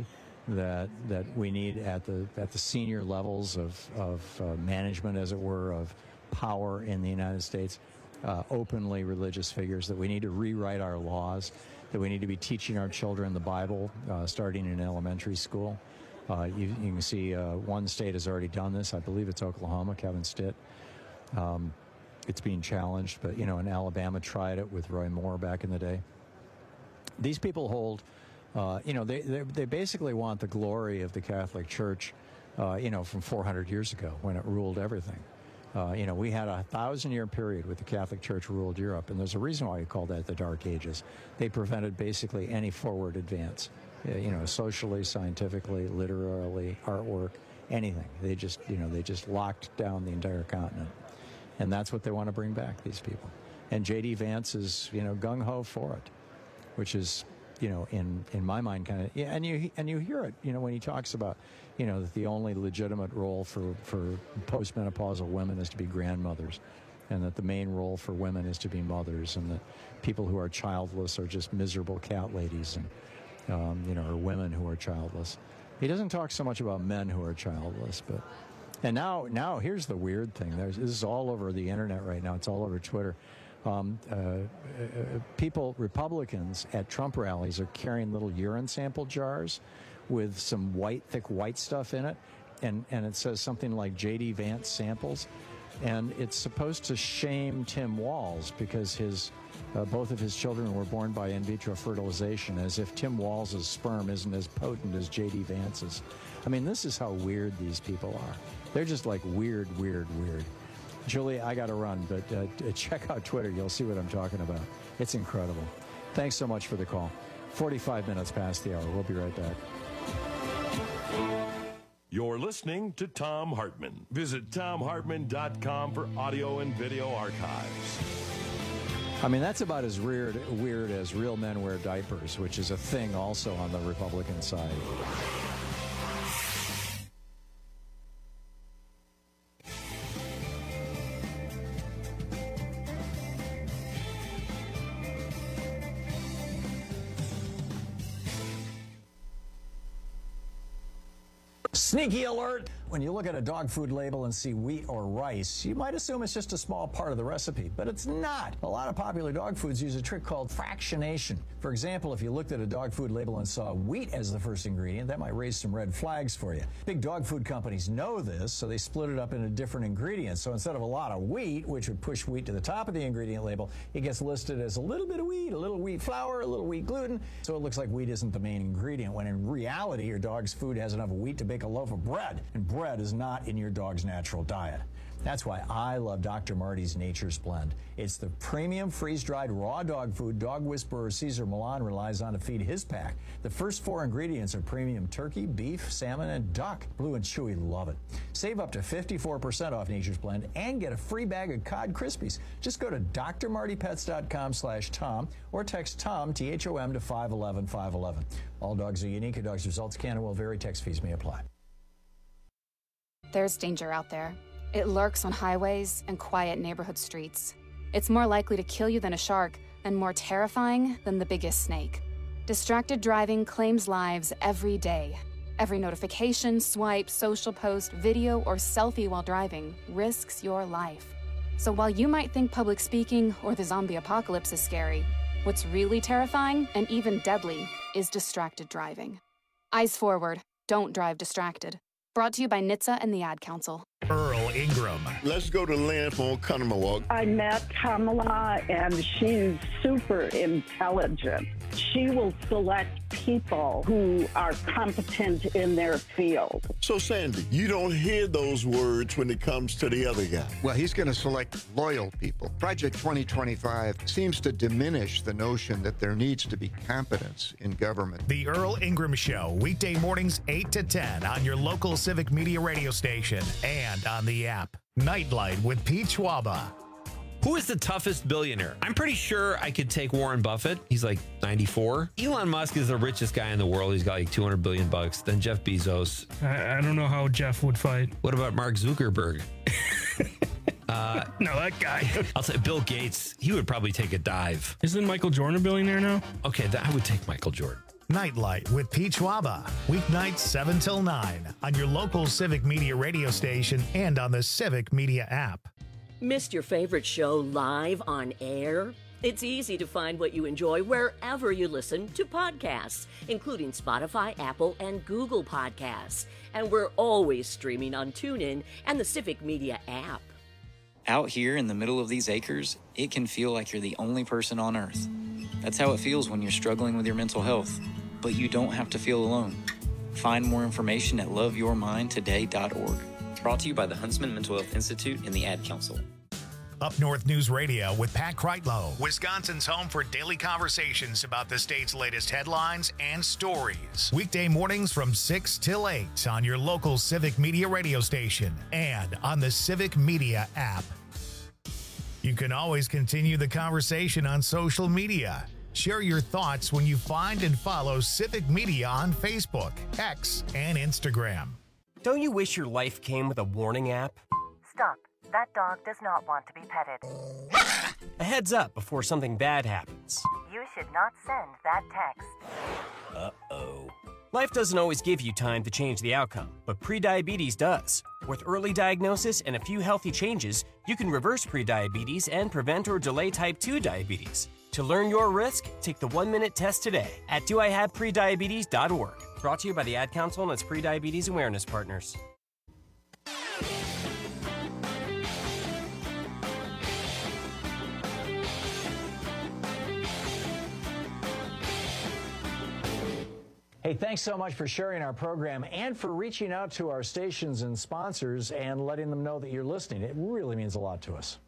that that we need at the at the senior levels of of uh, management, as it were, of power in the United States, uh, openly religious figures, that we need to rewrite our laws, that we need to be teaching our children the Bible uh, starting in elementary school. Uh, you, you can see uh, one state has already done this. I believe it's Oklahoma, Kevin Stitt. Um, it's being challenged, but, you know, and Alabama tried it with Roy Moore back in the day. These people hold, uh, you know, they, they, they basically want the glory of the Catholic Church, uh, you know, from four hundred years ago when it ruled everything. Uh, you know, we had a thousand-year period with the Catholic Church ruled Europe, and there's a reason why we call that the Dark Ages. They prevented basically any forward advance, uh, you know, socially, scientifically, literarily, artwork, anything. They just, you know, they just locked down the entire continent, and that's what they want to bring back, these people. And J D Vance is, you know, gung-ho for it, which is, you know, in, in my mind, kind of, yeah, and you and you hear it, you know, when he talks about, you know, that the only legitimate role for, for postmenopausal women is to be grandmothers, and that the main role for women is to be mothers, and that people who are childless are just miserable cat ladies, and, um, you know, or women who are childless. He doesn't talk so much about men who are childless, but, and now, now here's the weird thing. There's, this is all over the internet right now. It's all over Twitter. Um, uh, uh, people, Republicans at Trump rallies are carrying little urine sample jars with some white, thick white stuff in it, and, and it says something like J D Vance samples, and it's supposed to shame Tim Walz because his uh, both of his children were born by in vitro fertilization, as if Tim Walz's sperm isn't as potent as J D Vance's. I mean, this is how weird these people are. They're just like weird, weird, weird. Julie, I got to run, but uh, check out Twitter. You'll see what I'm talking about. It's incredible. Thanks so much for the call. forty-five minutes past the hour. We'll be right back. You're listening to Thom Hartmann. Visit Thom Hartmann dot com for audio and video archives. I mean, that's about as weird, weird as real men wear diapers, which is a thing also on the Republican side. Sneaky alert! When you look at a dog food label and see wheat or rice, you might assume it's just a small part of the recipe, but it's not. A lot of popular dog foods use a trick called fractionation. For example, if you looked at a dog food label and saw wheat as the first ingredient, that might raise some red flags for you. Big dog food companies know this, so they split it up into different ingredients. So instead of a lot of wheat, which would push wheat to the top of the ingredient label, it gets listed as a little bit of wheat, a little wheat flour, a little wheat gluten, so it looks like wheat isn't the main ingredient, when in reality, your dog's food has enough wheat to bake a loaf of bread, and bread is not in your dog's natural diet. That's why I love Doctor Marty's Nature's Blend. It's the premium freeze-dried raw dog food dog whisperer Cesar Millan relies on to feed his pack. The first four ingredients are premium turkey, beef, salmon, and duck. Blue and Chewy love it. Save up to fifty-four percent off Nature's Blend and get a free bag of Cod Krispies. Just go to D R Marty Pets dot com slash Tom or text Tom, T H O M, to five one one five one one. All dogs are unique. A dog's results can and will vary. Text fees may apply. There's danger out there. It lurks on highways and quiet neighborhood streets. It's more likely to kill you than a shark, and more terrifying than the biggest snake. Distracted driving claims lives every day. Every notification, swipe, social post, video, or selfie while driving risks your life. So while you might think public speaking or the zombie apocalypse is scary, what's really terrifying and even deadly is distracted driving. Eyes forward. Don't drive distracted. Brought to you by N H T S A and the Ad Council. Earl Ingram. Let's go to Lynn from Oconomowoc. I met Kamala, and she's super intelligent. She will select people who are competent in their field. So, Sandy, you don't hear those words when it comes to the other guy. Well, he's going to select loyal people. Project twenty twenty-five seems to diminish the notion that there needs to be competence in government. The Earl Ingram Show, weekday mornings eight to ten on your local Civic Media radio station and on the app. Nightlight with Pete Schwaba. Who is the toughest billionaire? I'm pretty sure I could take Warren Buffett. He's like ninety-four. Elon Musk is the richest guy in the world. He's got like two hundred billion bucks. Then Jeff Bezos. I, I don't know how Jeff would fight. What about Mark Zuckerberg? uh, no, that guy. I'll say Bill Gates. He would probably take a dive. Isn't Michael Jordan a billionaire now? Okay, that, I would take Michael Jordan. Nightlight with Pete Schwaba, weeknights seven till nine on your local Civic Media radio station and on the Civic Media app. Missed your favorite show live on air? It's easy to find what you enjoy wherever you listen to podcasts, including Spotify, Apple, and Google Podcasts. And we're always streaming on TuneIn and the Civic Media app. Out here in the middle of these acres, it can feel like you're the only person on Earth. That's how it feels when you're struggling with your mental health. But you don't have to feel alone. Find more information at love your mind today dot org. Brought to you by the Huntsman Mental Health Institute and the Ad Council. Up North News Radio with Pat Kreitlow, Wisconsin's home for daily conversations about the state's latest headlines and stories. Weekday mornings from six till eight on your local Civic Media radio station and on the Civic Media app. You can always continue the conversation on social media. Share your thoughts when you find and follow Civic Media on Facebook, X, and Instagram. Don't you wish your life came with a warning app? Stop. That dog does not want to be petted. A heads up before something bad happens. You should not send that text. Uh-oh. Life doesn't always give you time to change the outcome, but prediabetes does. With early diagnosis and a few healthy changes, you can reverse prediabetes and prevent or delay type two diabetes. To learn your risk, take the one-minute test today at do I have prediabetes dot org. Brought to you by the Ad Council and its prediabetes awareness partners. Hey, thanks so much for sharing our program and for reaching out to our stations and sponsors and letting them know that you're listening. It really means a lot to us.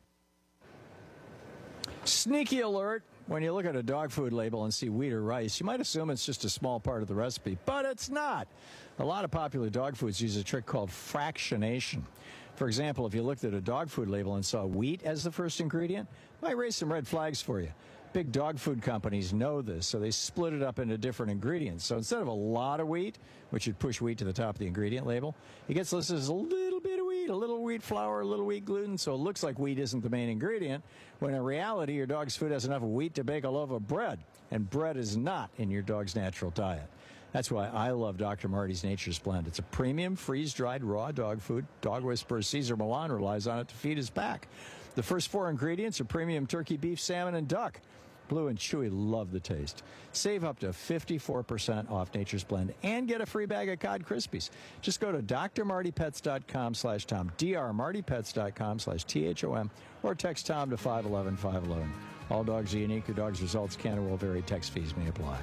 Sneaky alert. When you look at a dog food label and see wheat or rice, you might assume it's just a small part of the recipe, but it's not. A lot of popular dog foods use a trick called fractionation. For example, if you looked at a dog food label and saw wheat as the first ingredient, it might raise some red flags for you. Big dog food companies know this, so they split it up into different ingredients. So instead of a lot of wheat, which would push wheat to the top of the ingredient label, it gets listed as a little bit of wheat, a little wheat flour, a little wheat gluten, so it looks like wheat isn't the main ingredient, when in reality your dog's food has enough wheat to bake a loaf of bread, and bread is not in your dog's natural diet. That's why I love Doctor Marty's Nature's Blend. It's a premium, freeze-dried, raw dog food. Dog whisperer Cesar Millan relies on it to feed his pack. The first four ingredients are premium turkey, beef, salmon, and duck. Blue and Chewy love the taste. Save up to fifty-four percent off Nature's Blend and get a free bag of Cod Krispies. Just go to d r marty pets dot com slash tom, d r marty pets dot com slash T H O M, or text Tom to five one one five one one. All dogs are unique. Your dog's results can or will vary. Text fees may apply.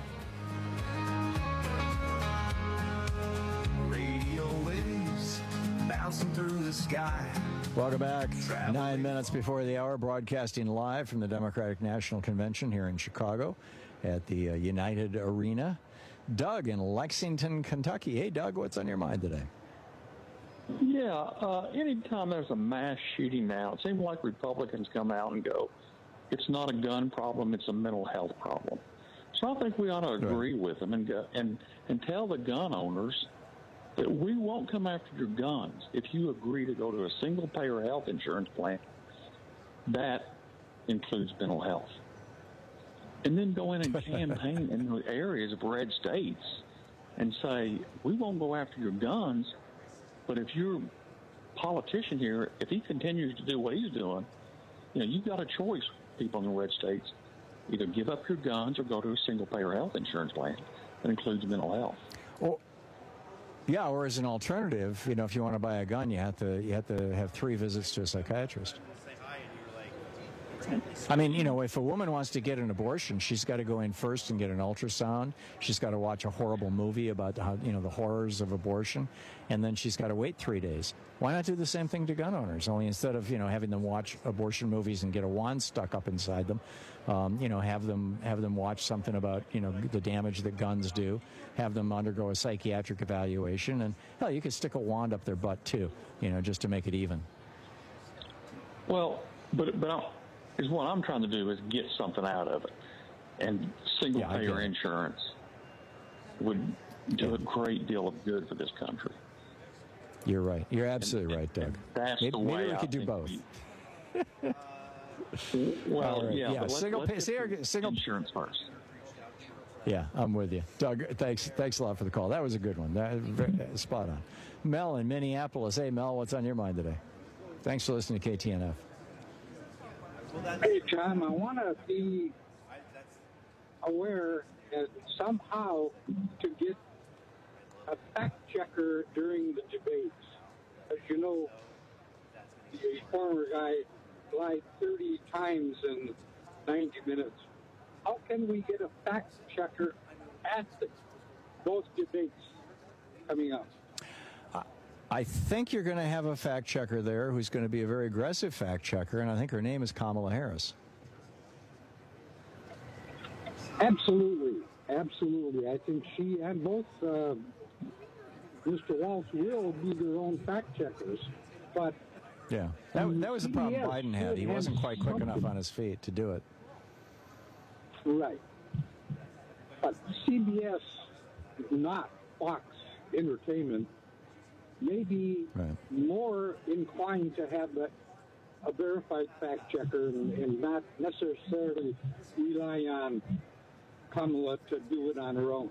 Radio waves bouncing through the sky. Welcome back. Nine minutes before the hour, broadcasting live from the Democratic National Convention here in Chicago at the uh, United Arena. Doug in Lexington, Kentucky. Hey, Doug, what's on your mind today? Yeah, uh, anytime there's a mass shooting now, it seems like Republicans come out and go, it's not a gun problem, it's a mental health problem. So I think we ought to agree right. with them and, go, and, and tell the gun owners that we won't come after your guns if you agree to go to a single-payer health insurance plan that includes mental health. And then go in and campaign in the areas of red states and say, we won't go after your guns, but if you're a politician here, if he continues to do what he's doing, you know, you've got a choice, people in the red states. Either give up your guns or go to a single-payer health insurance plan that includes mental health. Well, yeah, or as an alternative, you know, if you want to buy a gun, you have to you have to have three visits to a psychiatrist. I mean, you know, if a woman wants to get an abortion, she's got to go in first and get an ultrasound. She's got to watch a horrible movie about how, you know, the horrors of abortion, and then she's got to wait three days. Why not do the same thing to gun owners? Only instead of, you know, having them watch abortion movies and get a wand stuck up inside them, um, you know, have them have them watch something about, you know, the damage that guns do. Have them undergo a psychiatric evaluation, and hell, you could stick a wand up their butt too, you know, just to make it even. Well, but but. I'll is what I'm trying to do is get something out of it. And single-payer yeah, insurance would do a great deal of good for this country. You're right. You're absolutely and, right, Doug. That's maybe, the way maybe we I could do both. We, well, right. yeah, yeah but single, let's, let's pay, single, single insurance first. Yeah, I'm with you. Doug, thanks thanks a lot for the call. That was a good one. That very, spot on. Mel in Minneapolis. Hey, Mel, what's on your mind today? Thanks for listening to K T N F. Hey, Tom, I want to be aware that somehow to get a fact checker during the debates. As you know, the former guy lied thirty times in ninety minutes. How can we get a fact checker at the, those debates coming up? I think you're going to have a fact checker there who's going to be a very aggressive fact checker, and I think her name is Kamala Harris. Absolutely. Absolutely. I think she and both uh, Mister Walsh will be their own fact checkers. But yeah, that, that was the problem Biden had. He wasn't quite quick enough on his feet to do it. Right. But C B S, not Fox Entertainment, may be right. more inclined to have a, a verified fact checker and, and not necessarily rely on Kamala to do it on her own.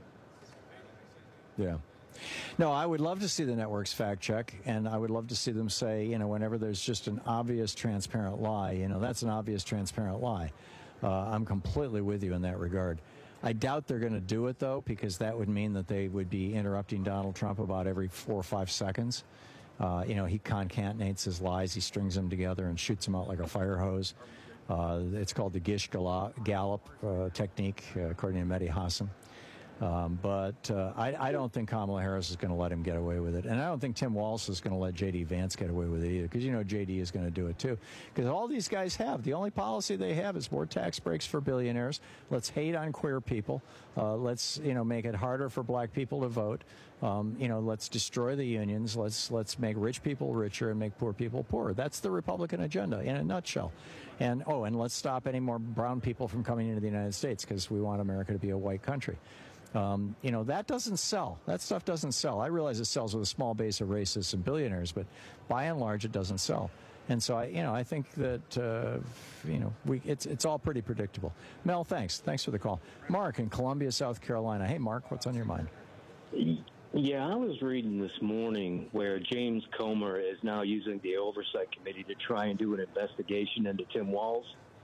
Yeah. No, I would love to see the networks fact check, and I would love to see them say, you know, whenever there's just an obvious, transparent lie, you know, that's an obvious, transparent lie. Uh, I'm completely with you in that regard. I doubt they're going to do it, though, because that would mean that they would be interrupting Donald Trump about every four or five seconds. Uh, you know, he concatenates his lies, he strings them together and shoots them out like a fire hose. Uh, it's called the Gish Gallop uh, technique, uh, according to Mehdi Hassan. Um, but uh, I, I don't think Kamala Harris is going to let him get away with it. And I don't think Tim Walz is going to let J D. Vance get away with it either, because, you know, J D is going to do it too. Because all these guys have, the only policy they have is more tax breaks for billionaires. Let's hate on queer people. Uh, let's, you know, make it harder for black people to vote. Um, you know, let's destroy the unions. Let's let's make rich people richer and make poor people poorer. That's the Republican agenda in a nutshell. And, oh, and let's stop any more brown people from coming into the United States, because we want America to be a white country. Um, you know, that doesn't sell. That stuff doesn't sell. I realize it sells with a small base of racists and billionaires, but by and large, it doesn't sell. And so, I, you know, I think that, uh, you know, we it's it's all pretty predictable. Mel, thanks. Thanks for the call. Mark in Columbia, South Carolina. Hey, Mark, what's on your mind? Yeah, I was reading this morning where James Comer is now using the Oversight Committee to try and do an investigation into Tim Walz.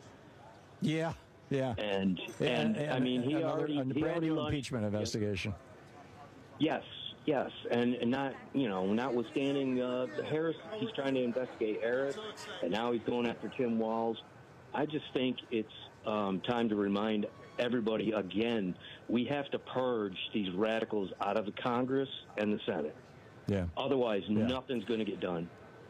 Yeah. Yeah, and and, and, and I mean he another, already a he brand already new launched, impeachment investigation. Yes, yes, and, and not you know notwithstanding uh, Harris, he's trying to investigate Harris, and now he's going after Tim Walz. I just think it's um, time to remind everybody again: we have to purge these radicals out of the Congress and the Senate. Yeah. Otherwise, yeah. nothing's going to get done.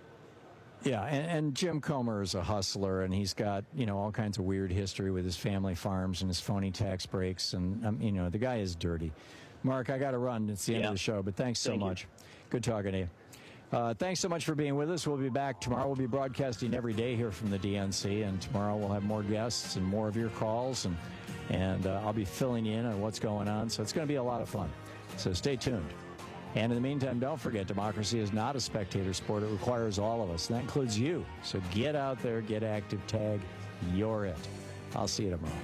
Yeah, and, and Jim Comer is a hustler, and he's got, you know, all kinds of weird history with his family farms and his phony tax breaks, and, um, you know, the guy is dirty. Mark, I got to run. It's the end yeah. of the show, but thanks so Thank much. You. Good talking to you. Uh, thanks so much for being with us. We'll be back tomorrow. We'll be broadcasting every day here from the D N C, and tomorrow we'll have more guests and more of your calls, and, and uh, I'll be filling you in on what's going on, so it's going to be a lot of fun. So stay tuned. And in the meantime, don't forget, democracy is not a spectator sport. It requires all of us, and that includes you. So get out there, get active, tag, you're it. I'll see you tomorrow.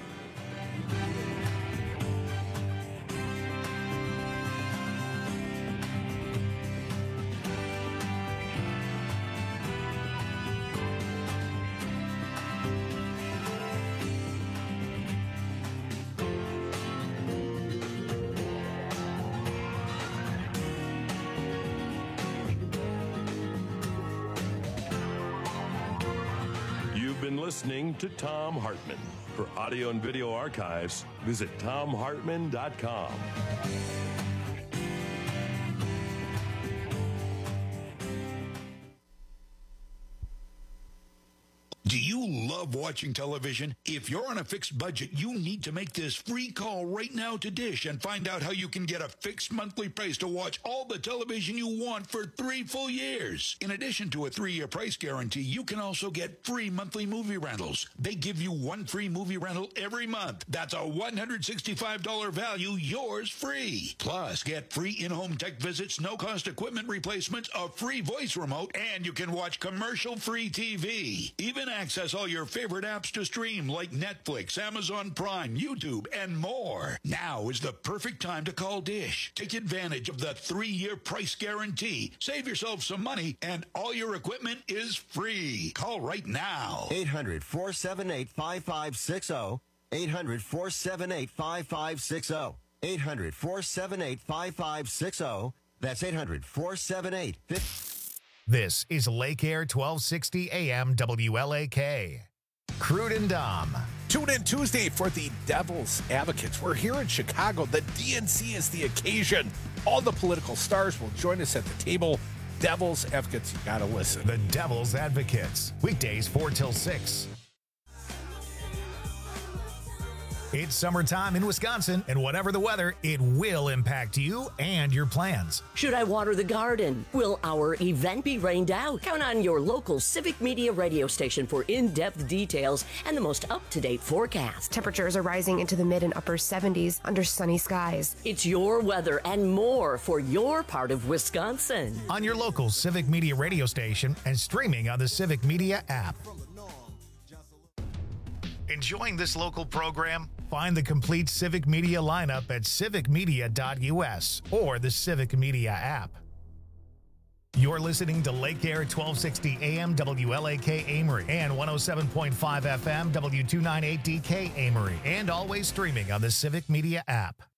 Listening to Thom Hartmann. For audio and video archives, visit thom hartmann dot com. Do you love watching television? If you're on a fixed budget, you need to make this free call right now to Dish and find out how you can get a fixed monthly price to watch all the television you want for three full years. In addition to a three-year price guarantee, you can also get free monthly movie rentals. They give you one free movie rental every month. That's a one hundred sixty-five dollars value, yours free. Plus, get free in-home tech visits, no-cost equipment replacements, a free voice remote, and you can watch commercial-free T V. Even access all your favorite apps to stream like Netflix, Amazon Prime, YouTube, and more. Now is the perfect time to call Dish. Take advantage of the three-year price guarantee. Save yourself some money, and all your equipment is free. Call right now. eight hundred, four seven eight, five five six zero. eight hundred, four seven eight, five five six zero. eight hundred, four seven eight, five five six zero. That's eight hundred, four seven eight, five five six zero. This is Lake Air twelve sixty A M W L A K. Crude and Dom. Tune in Tuesday for the Devil's Advocates. We're here in Chicago. The D N C is the occasion. All the political stars will join us at the table. Devil's Advocates, you gotta listen. The Devil's Advocates. Weekdays four till six. It's summertime in Wisconsin, and whatever the weather, it will impact you and your plans. Should I water the garden? Will our event be rained out? Count on your local Civic Media radio station for in-depth details and the most up-to-date forecast. Temperatures are rising into the mid and upper seventies under sunny skies. It's your weather and more for your part of Wisconsin. On your local Civic Media radio station and streaming on the Civic Media app. Enjoying this local program? Find the complete Civic Media lineup at civic media dot U S or the Civic Media app. You're listening to Lake Air twelve sixty A M W L A K Amory and one oh seven point five F M W two ninety-eight D K Amory, and always streaming on the Civic Media app.